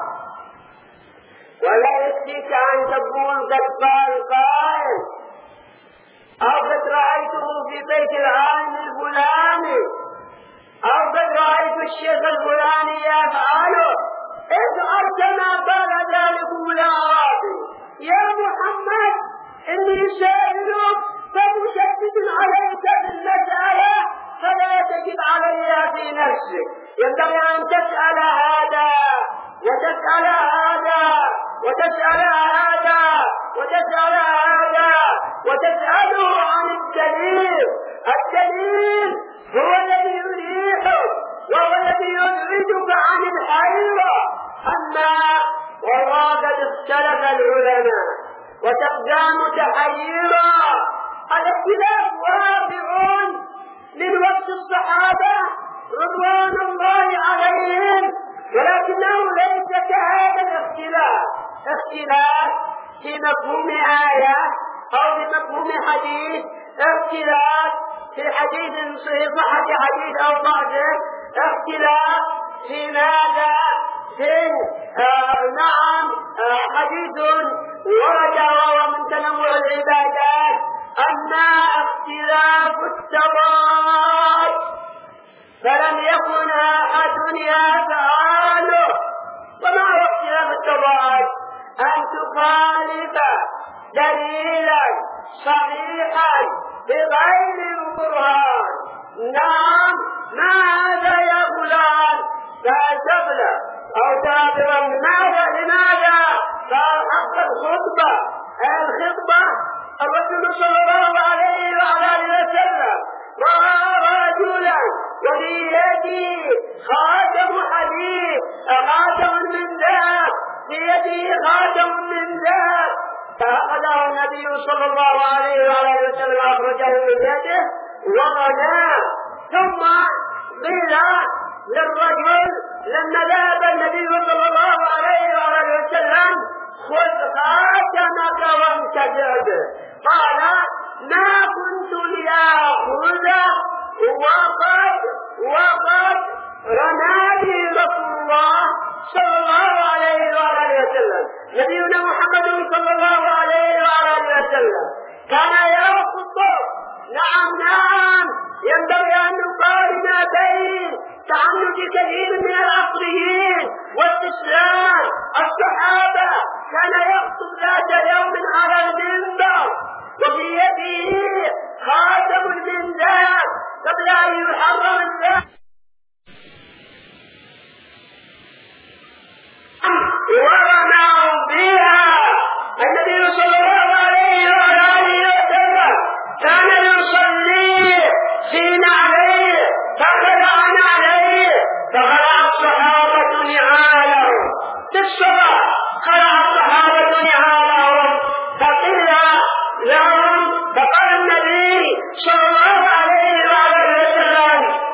ولا يكفيك أن تقول قد قال قائل أو قد رأيته في بيت العالم الفلاني أو قد رأيت الشيخ الفلاني يفعله، افعل كما قال ذلك ولا راضي. يا محمد إني سائلك فمشدد عليك بالمسألة فلا تجب عليها في نفسك. ينبغي أن تسأل هذا وتسأل هذا وتسأل هذا وتسأل هذا وتسأله عن الدليل. الدليل هو الذي يريحك وهو الذي يخرجك عن الحيرة. أما والله قد اختلف العلماء وتبقى متحيرا. الاختلاف واقع من وقت الصحابة رضوان الله عليهم، ولكنه ليس كهذا الاختلاف، اختلاف في مفهوم آية أو في مفهوم حديث، اختلاف في حديث في صحة حديث أو ضعفه، اختلاف في ماذا؟ في نعم حديث ورد وهو من تنوع العبادات. أما اختلاف التضاد فلم يكن أحد يفعله. وما هو اختلاف التضاد؟ أن تخالف دليلا صحيحا بغير برهان. نعم ما هذا يا فلان؟ فأسفل أو تعبرا لماذا؟ قال حق الخطبة. الرسول صلى الله عليه وعلى وسلم رأى رجلا وفي يده خاتم حديد، خاتم من ذهب، في يده خاتم من ذهب، فأخذه النبي صلى الله عليه وعلى وسلم أخرجه من يده ورماه. ثم قيل للرجل لما ذهب النبي صلى الله عليه وعلى وسلم خذ خاتمك وانتفع به، قال ما كنت لآخذه وقد رماني رسول الله صلى الله عليه وعلى وسلم. نبينا محمد صلى الله عليه وعلى وسلم كان يخطب. نعم ينبغي أن نقارن بين تعنت كثير من العصريين واستسلام الصحابة. كان يخطب ذات يوم على المنبر وفي يده خاتم من ذهب قبل أن يحرم الذهب، ورماه بها. النبي صلى الله عليه وآله وسلم كان يصلي في نعليه فخلع نعليه، فخلع الصحابة نعالهم في الصلاة، خلع الصحابة نعالهم فقيل لهم، فقال النبي صلى الله عليه وآله وسلم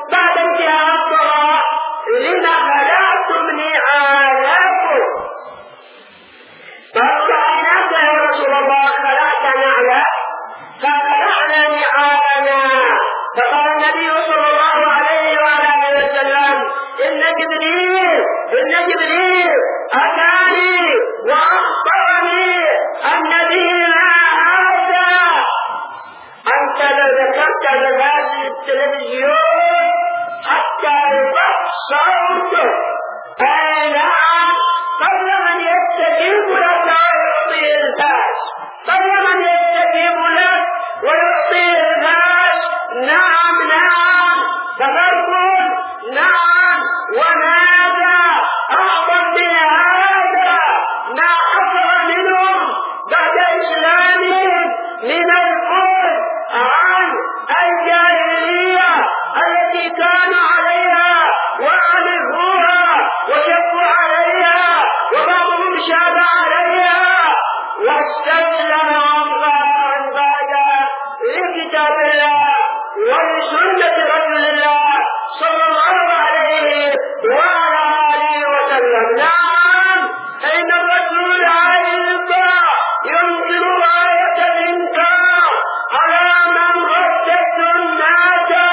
تلفاز التلفزيون حتى يبقى صوته. نعم، قبل من يستجيب لك ويعطي الفاس، قبل من يستجيب لك ويعطي الفاس. نعم نعم، تفرقون. نعم، وماذا أعظم من هذا؟ ما حصل منهم بعد إسلامهم من الخوف عن الجاهلية التي كانوا عليها وعرفوها وشكوا عليها وبعضهم شاب عليها، واستسلم وانقاد لكتاب الله ولسنة رسول الله صلى الله عليه وعلى آله وسلم. نعم، فإن الرسول أيضا ينكر آية الإنكار على من رد السنة.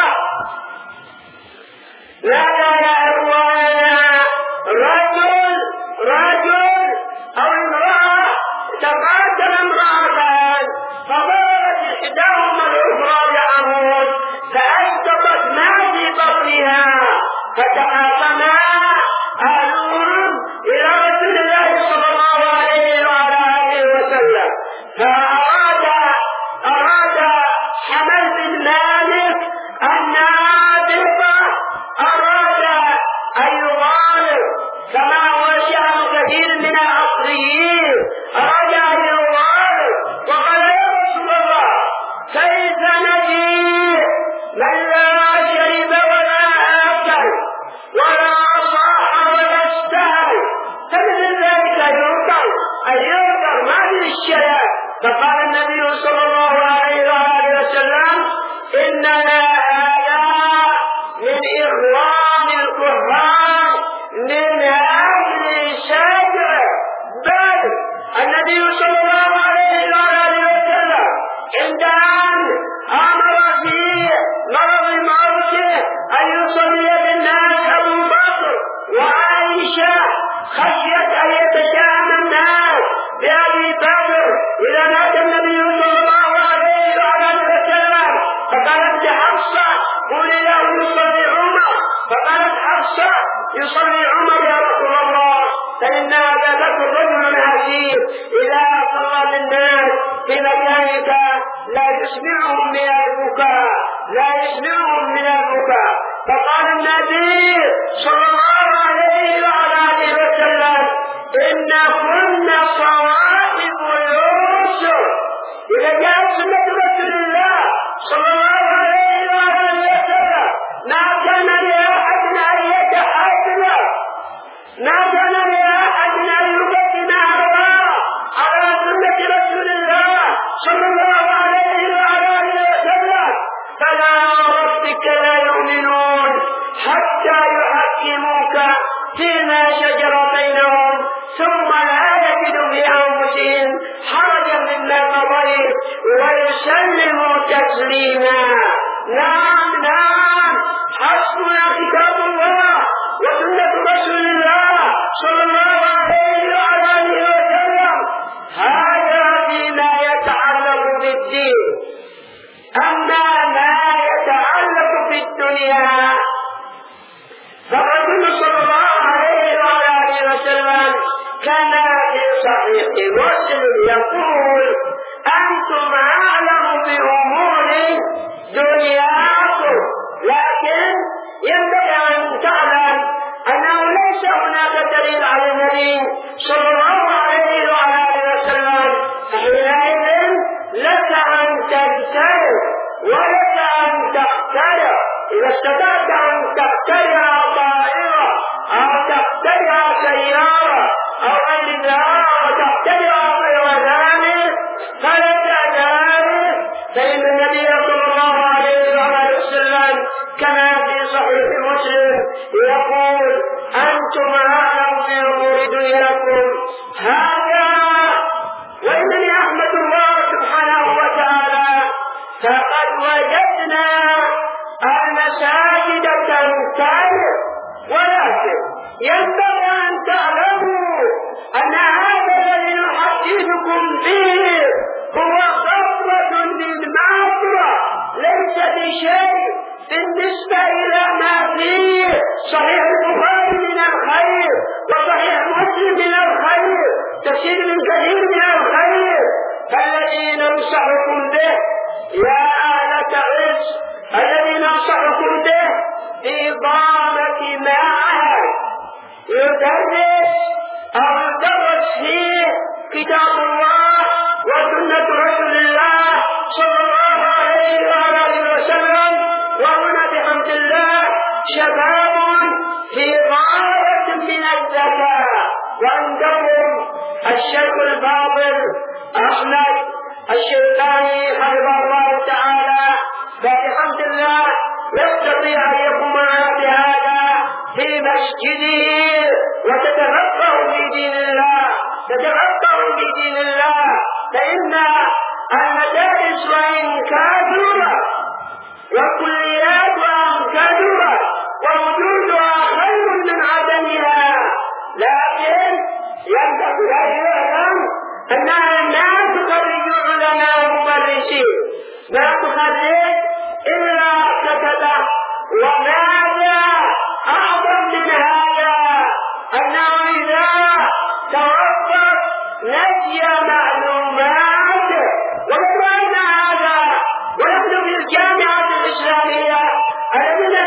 لا يا إخوانا، رجل أو امرأة تقاتل امرأتان فضربت إحداهما الأخرى بعمود فأسقطت ما في بطنها، فتحاكما أهلهم إلى رسول الله صلى الله عليه وعلى آله وسلم، فأراد حمد بن مالك النابغة أراد أن يغالب كما هو شأن كثير من العصريين، أراد أن يغالب وقال يا رسول الله كيف نجيب من لا شرب ولا آكل ولا صاح ولا استهل، فمثل ذلك ينكر ما في الشرع. فقال النبي صلى الله عليه وآله وسلم إننا هذا من إخوان الكفار من أهل الشجر. بل النبي صلى الله عليه وآله وسلم عند أن أمر في مرض موته أن يصلي بالناس أبو بكر وعائشة خشية أن يتشائم الناس بأبي بكر إذا مات النبي صلى الله عليه وآله وسلم، فقالت لحفصة قولي له يصلي عمر، فقالت حفصة يصلي عمر يا رسول الله، فإن أبا بكر رجل عسير إذا صلى بالناس في مكانك لا يسمعهم من البكاء، لا يسمعهم من البكاء. فقال النبي صلى الله عليه وعلى آله وسلم إن كنا صواحب يوسف. إذا جاءت سنة رسول الله صلى الله عليه وعلى آله وسلم ما كان لأحد أن يتحدث، ما كان لأحد أن يقدم أربعة على سنة رسول الله صلى الله عليه وعلى آله وسلم. فلا ربك لا يؤمنون حتى يحكموك فيما شجر بينهم ثم لا يجدوا بأنفسهم حرجا مما قضيت ويسلموا تسليما. نعم نعم، حسبنا كتاب الله وسنة رسول الله صلى الله عليه وعلى آله وسلم. هذا فيما يتعلق بالدين. أما ما يتعلق بالدنيا فالرسول صلى الله عليه وعلى آله وسلم كان في صحيح مسلم يقول أنتم أعلم بأمور دنياكم، لكن ينبغي أن تعلم أنه ليس هناك دليل على النبي صلى الله عليه وعلى آله وسلم، فحينئذ لك أن تجتهد ولك أن تخترع. إذا استطعت أن تخترع طائرة أو تخترع سيارة أو غير ذلك وتخترع غير ذلك فلك ذلك، فإن النبي صلى الله عليه وآله وسلم كما في صحيح مسلم يقول أنتم أعلم بأمور دنياكم. هذا وإنني أحمد الله سبحانه وتعالى فقد وجدنا المساجد تمتلئ، ولكن ينبغي أن تعلموا أن هذا الذي نحدثكم به هو خطوة من معصرة ليست أقل شيء بالنسبة إلى ما فيه صحيح البخاري من الخير وصحيح مسلم من الخير تفسير من كثير من الخير، فالذي ننصحكم به يا أهل تعز، الذي ننصحكم به بإقامة معهد يدرس أو يدرس فيه كتاب الله وسنة رسول الله صلى الله عليه وآله وسلم. وهنا بحمد الله شباب في غاية من الذكاء، وعندهم الشيخ الفاضل أحمد الشيباني حفظه الله تعالى، فبحمد الله يستطيع أن يقوم بهذا في مسجده وتتفقه في دين الله، تتفقه في دين الله. فإن المدارس وإن كثرت والكليات وإن كثرت ووجودها خير من عدمها، لكن ينبغي أن يعلم أنها لا تخرج علماء مدرسين، لا تخرج إلا كتبة. وماذا أعظم من هذا؟ أنه إذا توفر نسي معلومات. ومن هذا ونحن في الجامعة الإسلامية الذين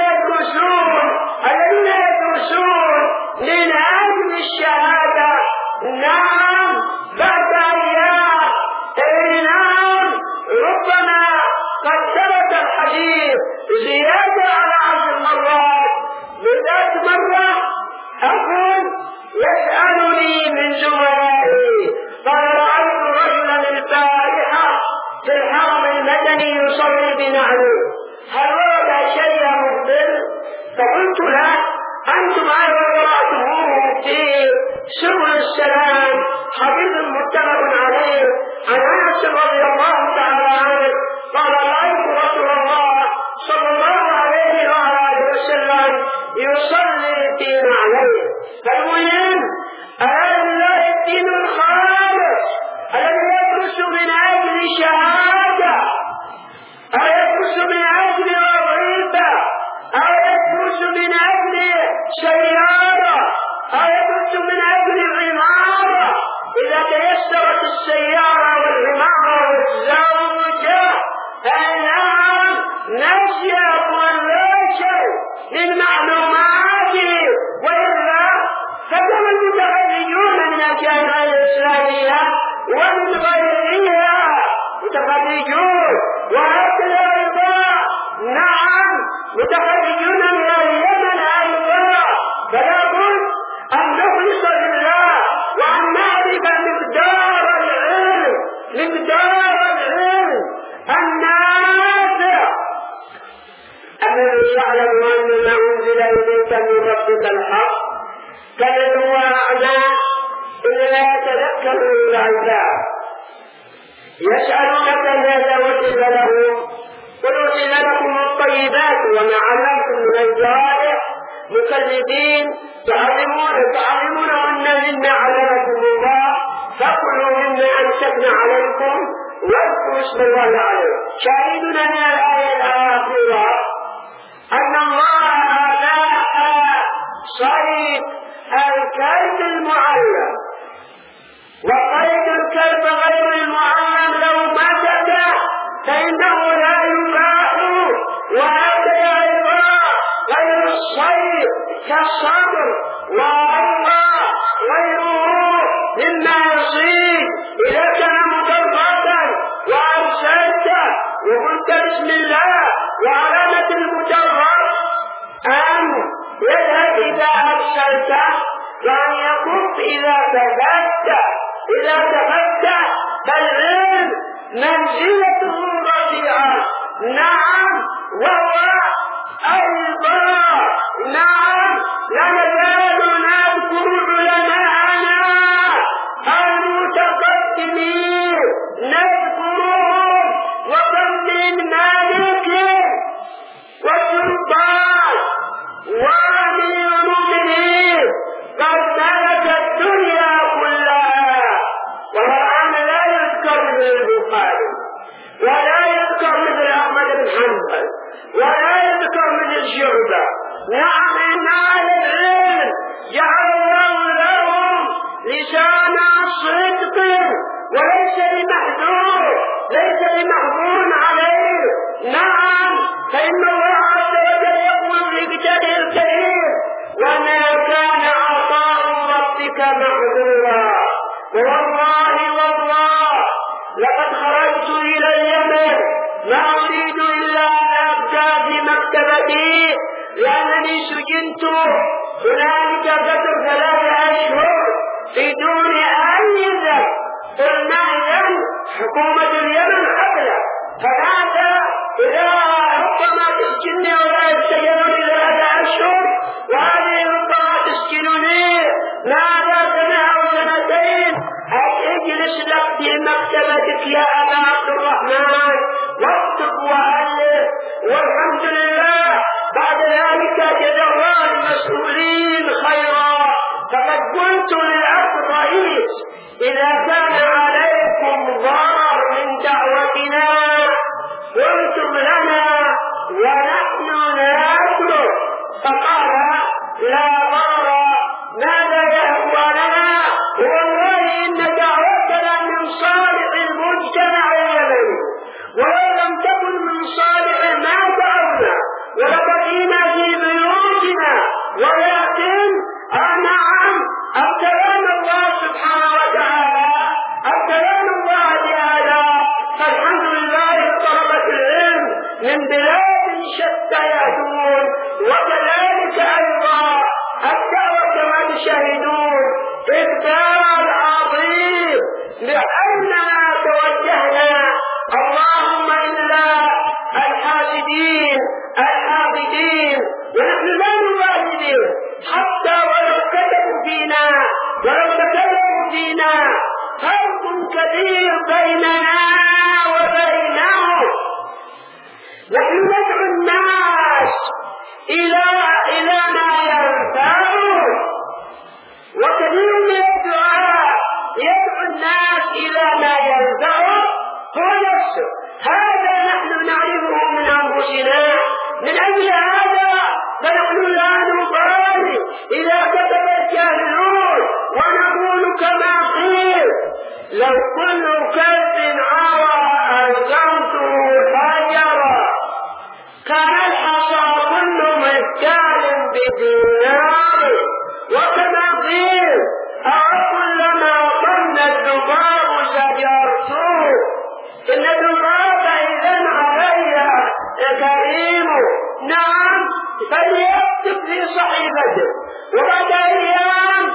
يدرسون من أجل الشهادة، نعم بعد أيام، نعم ربما قد ثبت الحديث زيادة على 10 مرات. بذات مرة أقول يسألني من زملائي قال رأيت رجلا البارحة في الحرم المدني يصلي بنعله، هل ورد شيء مخبر؟ فقلت له أنتم قرأتموه في سبل السلام حديث متفق عليه عن أنس رضي الله تعالى عنه قال رأيت رسول الله صلى الله عليه وآله وسلم يصلي في نعليه. فالمهم أهل الله الدين الخالص الذي يدرس من أجل شهادة أو يدرس من أجل وظيفة أو يدرس من أجل سيارة أو يدرس من أجل عمارة، إذا تيسرت السيارة والعمارة والزوجة فإنها نسيت كل شيء من معلوماته، وإلا فكم المتخرجون من الجامعة الإسلامية ومن غيرها متخرجون، وهكذا أيضا نعم متخرجون من اليمن أيضا. فلا بد أن نخلص لله وأن نعرف مقدار العلم النافع. الذي يعلم أن ما أنزل إليك من ربك الحق كمن هو أعمى إنما يتذكر الألباب. يسألونك ماذا أحل لهم قل أحل لكم الطيبات وما علمتم من الجوارح مكذبين تعلمونهن مما علمكم الله فكلوا مما أمسكنا عليكم واذكروا اسم الله عليه. شاهدنا من الآية الأخيرة أن الله أباح صيد الكلب المعلم، وصيد الكلب غير المعلم لو مات فإنه لا يباح. وهكذا أيضا غير الصيد كالصبر وأيضا غيره مما يصيد إذا كان مجردا وأرسلته وقلت بسم الله وعلامة المجرد أن يذهب إذا أرسلته وأن يكف إذا تفت فالعلم منزلته رفيعة. نعم وهو أيضا نعم لا نزال نذكر علماءنا المتقدمين نذكرهم، وكم من مالك وسلطان وأمير المؤمنين قد ملك الدنيا كلها، والآن لا يذكر مثل البخاري ولا يذكر مثل أحمد بن حنبل نعم إن أهل العلم جعل الله لهم لسان صدق وليس بمحزون عليه. نعم فإن الله عز وجل يقول في كتابه الكريم وما كان عطاء ربك محظورا. والله لقد خرجت إلى اليمن ما أريد إلا أن أبدأ في مكتبتي لأنني سجنت هنالك فترة 3 أشهر في دون أي ذنب. قلنا إذن حكومة اليمن قبله فهذا إذا ربما تسجنني ولا يسجنني 3 أشهر وهذه ربما تسجنني ماذا 1 أو 2 اجلس لك في مكتبتك يا أبا عبد الرحمن واكتب وألف. والحمد لله بعد ذلك جزا الله المسؤولين خيرا. فقد قلت للأخ الرئيس إذا كان عليكم ضرر من دعوتنا قلتم لنا ونحن نترك. فقال لا ضرر ماذا يهوى لنا والله إن دعوتنا من صالح المجتمع اليمني ولو لم تكن من صالح ما دعونا ولبقينا في بيوتنا ولكن نعم ابتلانا الله سبحانه وتعالى ابتلانا الله بهذا. فالحمد لله طلبة العلم من بلاد شتى يأتون وكذلك أيضا الدعوة كما تشاهدون إبدال عظيم لأننا توجهنا اللهم إلا الحاسدين الحاقدين ونحن لا نبالي حتى ولو كتبوا فينا فرق كبير بيننا وبينهم. نحن ندعو الناس إلى ما ينفعهم وكثير من الدعاء يدعو الناس إلى ما ينفعهم هو نفسه. هذا نحن نعرفه من أنفسنا. من أجل هذا فنحن لا نبالي إذا كتب الجاهلون ونقول كما قيل لو كل كلب عرى ألزمته حجرا كان الحصى كل مكان بدينار. وكما قيل كلما ظن الذباب زجرته. إن الذباب إذن علي كريم. نعم فليكتب في صحيفته وبعد أيام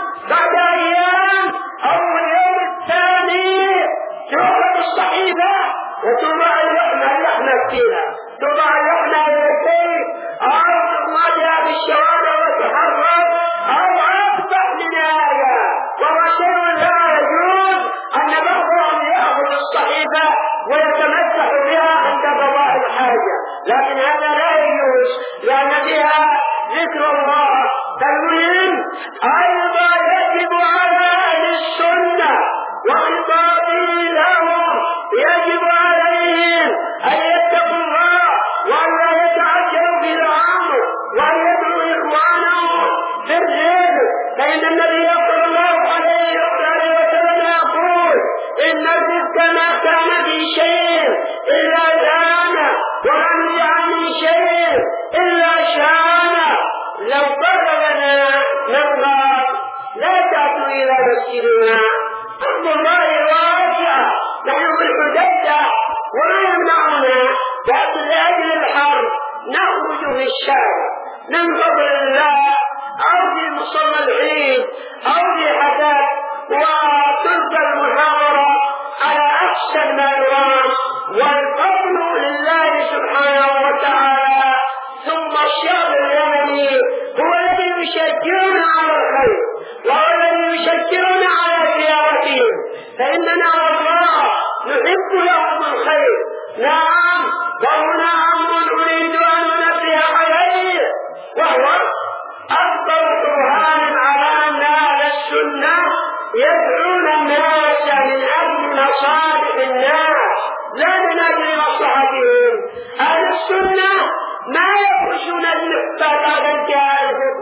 أو اليوم الثاني تؤخذ الصحيفة وتوضع اللحمة فيها توضع اللحمة التي أو تضعها في الشوارع وتحرك أو أصبح من هذا. وهو شيء لا يجوز أن بعضهم يأخذ الصحيفة ويتمسح بها عند قضاء الحاجة لكن هذا لا يجوز لأن فيها ذكر الله. فالمهم أيضا يجب على أهل السنة وخطابه لهم يجب عليهم أن يتقوا الله وأن يتعجلوا في الأمر وأن يدعوا إخوانهم بالرزق. فإن النبي صلى الله عليه وسلم يقول إن الرزق ما كان في شيء إلا زانه وما نزع من شيء إلا شانه. لو بلغنا نبغى لا تأتوا إلى مسجدنا أرض الله واسعة نحن بالحديدة وما يمنعنا لكن لأجل الحرب نخرج في الشارع من فضل الله أو في مصلى العيد أو في حدث وتلقى المحاورة على أحسن ما يرام والفضل لله سبحانه وتعالى. ثم الشعب اليمني هو الذي يشجعنا على الخير وهو الذي يشجعنا على زيارتهم فإننا والله نحب لهم الخير. نعم وهنا أمر أريد أن أنبه عليه وهو أكبر برهان على أن أهل السنة يدعون الناس من أجل مصالح الناس لا من أجل مصلحتهم. أهل السنة ما يخشون المحتاج على الجاه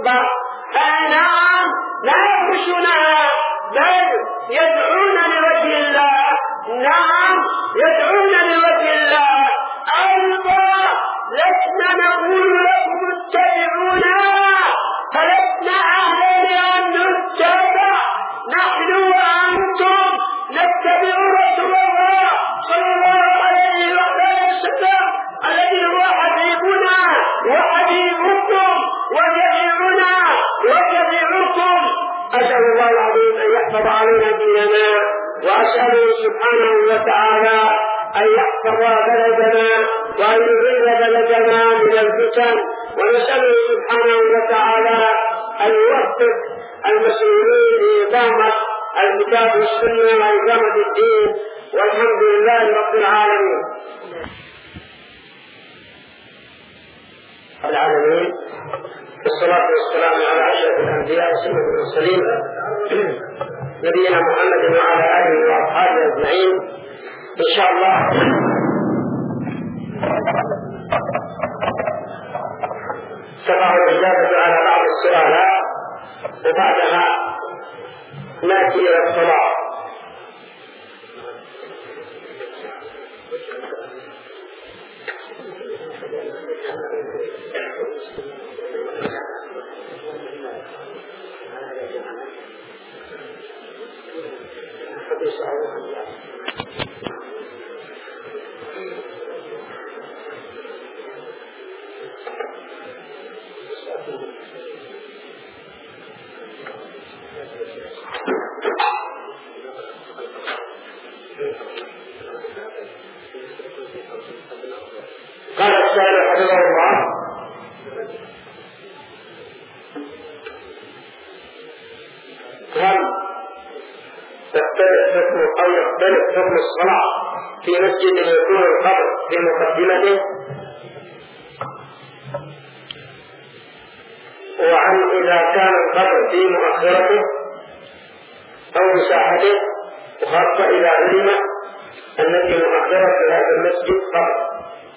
القبة. نعم لا يفرشونها بل يدعون لوجه الله. نعم يدعون لوجه الله. أيضا لسنا نقول لكم اتبعونا فلسنا أهلا لأن نتبع. نحن وأنتم نتبع رسول الله صلى الله عليه وسلم الذي هو حبيبنا وحبيبكم وجميعنا وجميعكم. أسأل الله العظيم أن يحفظ علينا ديننا، وأسأله سبحانه وتعالى أن يحفظ بلدنا وأن يذل بلدنا من الفتن، ونسأله سبحانه وتعالى أن يوفق المسؤولين لإقامة الكتاب والسنة وإقامة الدين، والحمد لله رب العالمين. والصلاة والسلام على أشرف الأنبياء وسيد المرسلين نبينا محمد وعلى آله وأصحابه أجمعين. إن شاء الله تقع الإجابة على بعض السؤالات، وبعدها نأتي إلى الصلاة. قال السائل حفظه الله: هل يختلف حكم الصلاة في مسجد يكون القبر في مقدمته، وعن إذا كان القبر في مؤخرته أو مساحته، وخاصة إذا علم أن في مؤخرة هذا المسجد قبر؟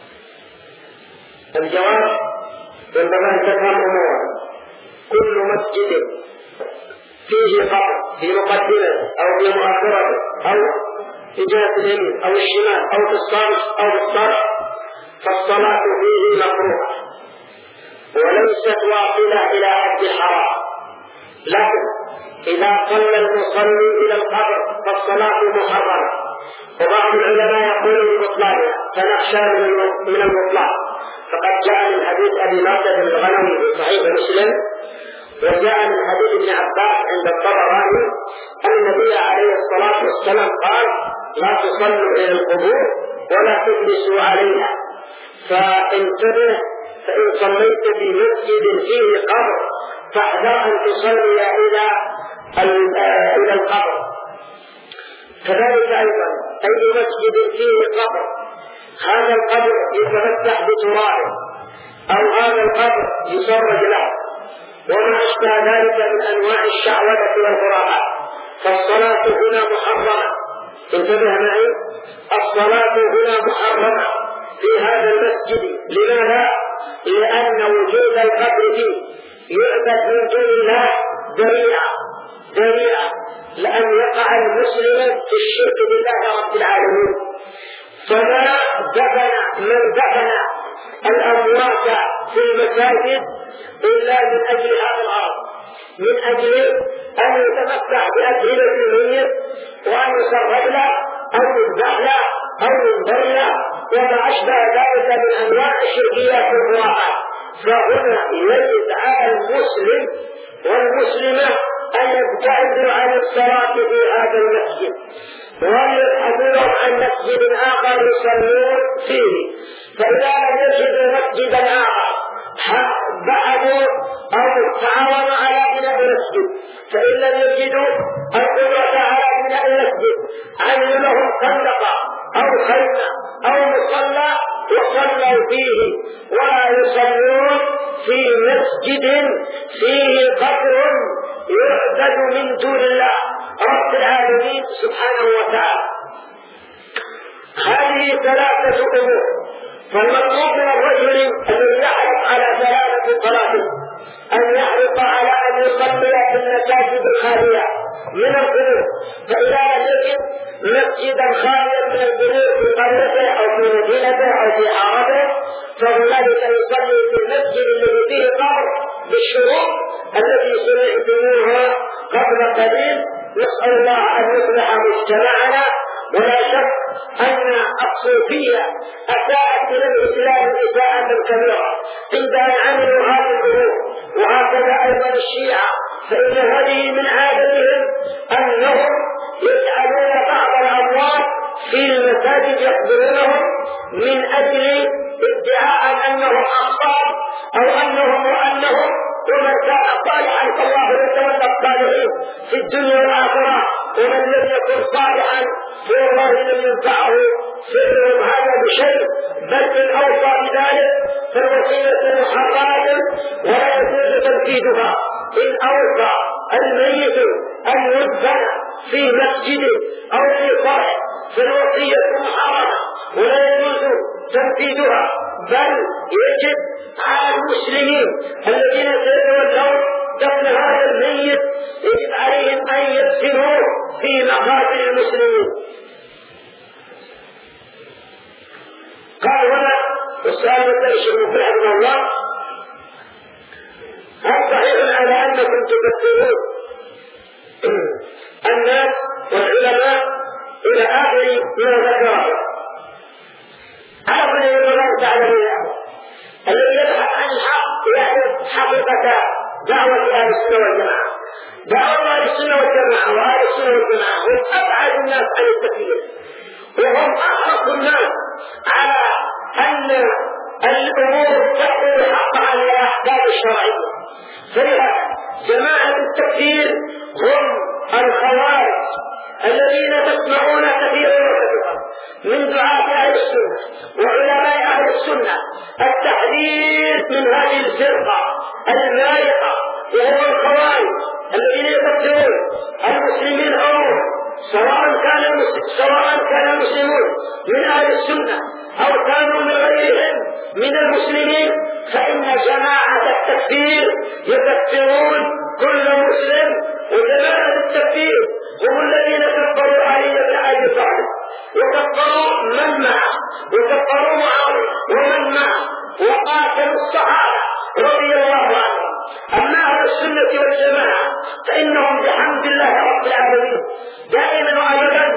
الجواب: عندما أن تفهم أمورا، كل مسجد فيه قبر في مقدمته أو في مؤخرته أو في جهة اليمين أو الشمال أو في الصالح أو في الصالح، فالصلاة فيه مكروهة وليست واصلة إلى حد الحرام. لكن إذا صلى المصلي إلى القبر فالصلاة محرمة، وبعض العلماء يقول ببطلانها، فنخشى من البطلان. فقد جاء من حديث أبي ماجد الغنوي في صحيح مسلم، وجاء من حديث ابن عباس عند الطبراني أن النبي عليه الصلاة والسلام قال: لا تصلوا إلى القبور ولا تجلسوا عليها. فانتبه، فإن صليت في مسجد فيه قبر فاحذر أن تصلي إلى القبر. كذلك أيضا أي مسجد فيه قبر هذا القبر يتفتح بترابه أو هذا القبر يسرج له وما أشبه ذلك من أنواع الشعوذة والخرافات، فالصلاة هنا محرمة. انتبه معي، الصلاة هنا محرمة في هذا المسجد. لماذا؟ لأن وجود القبر فيه يعبد من دون الله ذريعة لأن يقع المسلم في الشرك بالله رب العالمين. فما من دفن الأموات في المساجد إلا من أجل هذا الغرض، من أجل أن يتمتع بأجهزة الميت وأن يسرد له أو يذبح له أو ينذر له وما أشبه ذلك من أنواع الشركيات والخرافات. فهنا يجب على المسلم والمسلمة أن يبتعدوا عن الصلاة في هذا المسجد ويبحثوا عن مسجد آخر يصلون فيه. فإذا لم يجدوا مسجدا آخر بعدوا أو تعاونوا على بناء المسجد، فإن لم يجدوا القدرة على بناء المسجد عملوا لهم خندقا أو خيمة أو مصلى وصلوا فيه، ولا يصلون في مسجد فيه قبر يعبد من دون الله رب العالمين سبحانه وتعالى. هذه ثلاثة أمور. فالمطلوب من الرجل الذي يحرص على سلامة صلاته أن يحرص مسجدا خاليا من البنوك في قريته أو في مدينته أو في حارته، فهنالك يصلي في المسجد الذي فيه قبر بالشروط التي سمعتموها قبل قليل. نسأل الله أن يصلح مجتمعنا. ولا شك أن الصوفية أساءت إلى الإسلام إساءة كبيرة عند أن عملوا هذه الأمور، وهكذا أيضا الشيعة، فإن هذه من عادتهم أنهم يجعلون بعض الأموات في المساجد يحضرونهم من أجل ادعاء أنهم أخطار أو أنهم ومن كان صالحا فالله يتولى الصالحين في الدنيا والآخرة، ومن لم يكن صالحا فالله لم ينفعه سرهم هذا بشيء، بل إن أوصى بذلك فالوصية محرمة ولا يجوز تنفيذها. إن أوصى الميت أن يدفن في مسجد أو في قبر فالوصية محرمة ولا يجوز تنفيذها، بل يجب على المسلمين الذين سيتولون دفن هذا الميت يجب عليهم أن يدفنوه في مقابر المسلمين. قال هنا السؤال الشيخ رحمه الله: هل صحيح على أنكم تكفرون الناس والعلماء إلى آخر ما ذكره؟ عرفنا أن الله تعالى الذي يبحث عن الحق يعرف حقيقة دعوة أهل السنة والجماعة. دعوة أهل السنة والجماعة وأهل السنة والجماعة هم أبعد الناس عن التكفير، وهم أحرص الناس على أن الأمور تأخذ حقها للأحكام الشرعية. فلهذا جماعة التكفير هم الخوارج الذين تسمعون كثيرا من دعاة أهل السنة وعلماء أهل السنة التحذير من هذه الفرقة المارقة، وهم الخوارج الذين يكفرون المسلمين عموما، سواء كان المسلمون من أهل السنة أو كانوا من غيرهم من المسلمين، فإن جماعة التكفير يكفرون كل مسلم. وجماعة التكفير هم الذين كفروا علي بن أبي طالب وكفروا من معه وكفروا معاوية ومن معه وقاتلوا الصحابة رضي الله عنهم. أما أهل السنة والجماعة فإنهم بحمد الله رب العالمين دائما وأبدا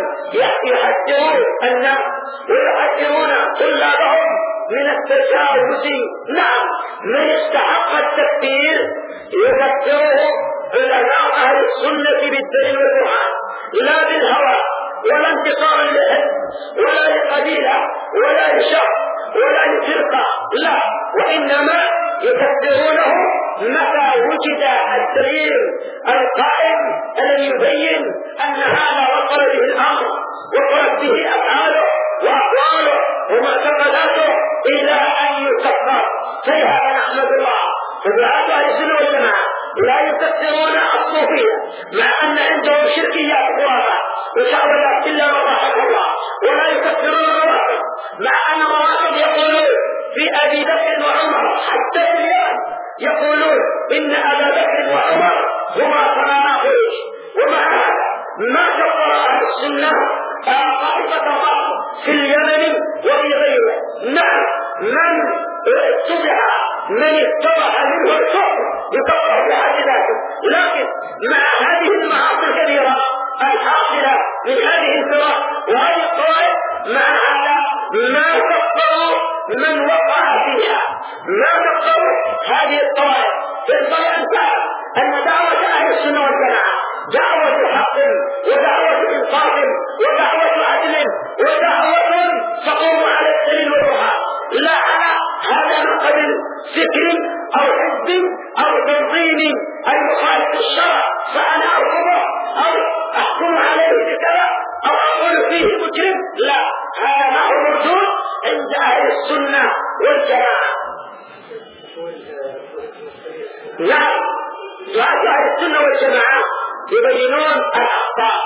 يحذرون الناس ويحذرون طلابهم من التجاوز. نعم، من استحق التكفير يكفره علماء أهل السنة بالدليل والبرهان، لا بالهوى ولا انتصارا لحزب ولا لقبيلة ولا لشخص ولا لفرقة، لا، وإنما يكفرونه متى وجد الدليل القائم الذي يبين أن هذا وصل به الأمر وصلت به أفعاله وأقواله ومعتقداته إلى أن يكفر. فلهذا نحمد الله فدعاة أهل السنة والجماعة لا يكفرون الصوفية مع أن عندهم شركيات خرافات وشعوذات إلا ما رحمه الله، ولا يكفرون الروافض مع أن الروافض يقولون في أبي بكر وعمر حتى في اليمن يقولون إن أبا بكر وعمر هما ثمان قريش، ومع هذا ما كفر أهل السنة طائفة الرافض في اليمن وفي غيره. نعم، من اتضح منه الكفر يكفر في حد ذاته، لكن مع هذه المعاصي الكبيرة الحاصلة من هذه الفرق وهذه الطوائف، مع هذا ما كفروا من وقع فيها، ما كفروا هذه الطوائف. فينبغي أن تعلم أن دعوة أهل السنة والجماعة دعوة حق ودعوة إنصاف ودعوة عدل ودعوة تقوم على الدليل والبرهان، لا على هذا نقد فكري أو حزبي أو تنظيمي المخالف للشرع فأنا أرفضه أو أحكم عليه بكذا أو أقول فيه مجرم. لا، هذا ما هو موجود عند أهل السنة والجماعة. نعم، دعاة أهل السنة والجماعة يبينون الأخطاء،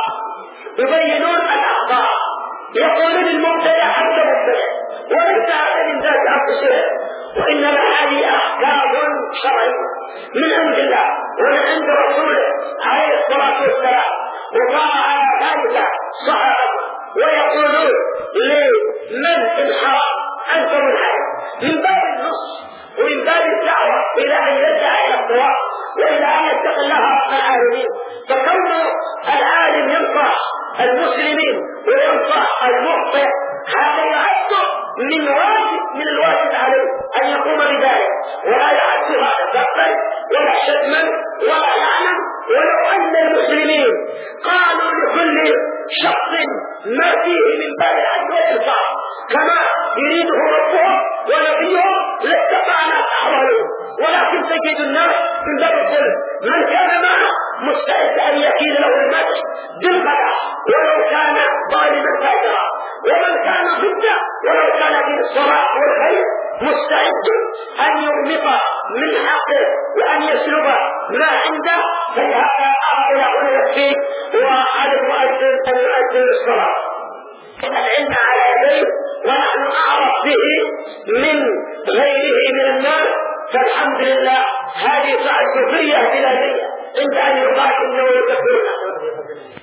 يقولون المبتدع حتى مبتدع وليس هذا من ذات أنفسهم، وإنما هذه أحكام شرعية من عند الله ومن عند رسوله عليه الصلاة والسلام، وقام على ذلك صحابة ويقولون لمن انحرف أنت منحرف، من باب النص ومن باب الدعوة إلى أن يرجع إلى الصواب وإلى أن يتقي الله رب العالمين. فكون العالم ينصح المسلمين وينصح المخطئ هذا يعد من الواجب عليه أن يقوم بذلك، ولا يعد هذا ذنبا ولا شتما ولا لعنا. ولو أن المسلمين قالوا لكل شخص ما فيه من باب العدل والإنصاف كما يريده ربهم ونبيهم لاستطعنا أحوالهم، ولكن تجد الناس من باب الظلم من كان معه مستعد أن يكيل له المدح بالغداء ولو كان ظالما فاجرا، ومن كان ضده ولو كان في الصلاح والخير مستعد أن يغمط من حقه وأن يسلب ما عنده. فلهذا أقول هنا يكفي وعلى المؤذن أن يؤذن الصلاة. العلم على يديه ونحن أعرف به من غيره من الناس، فالحمد لله هذه صعب كفرية بلادية عند أن يقال إنه يكفرنا.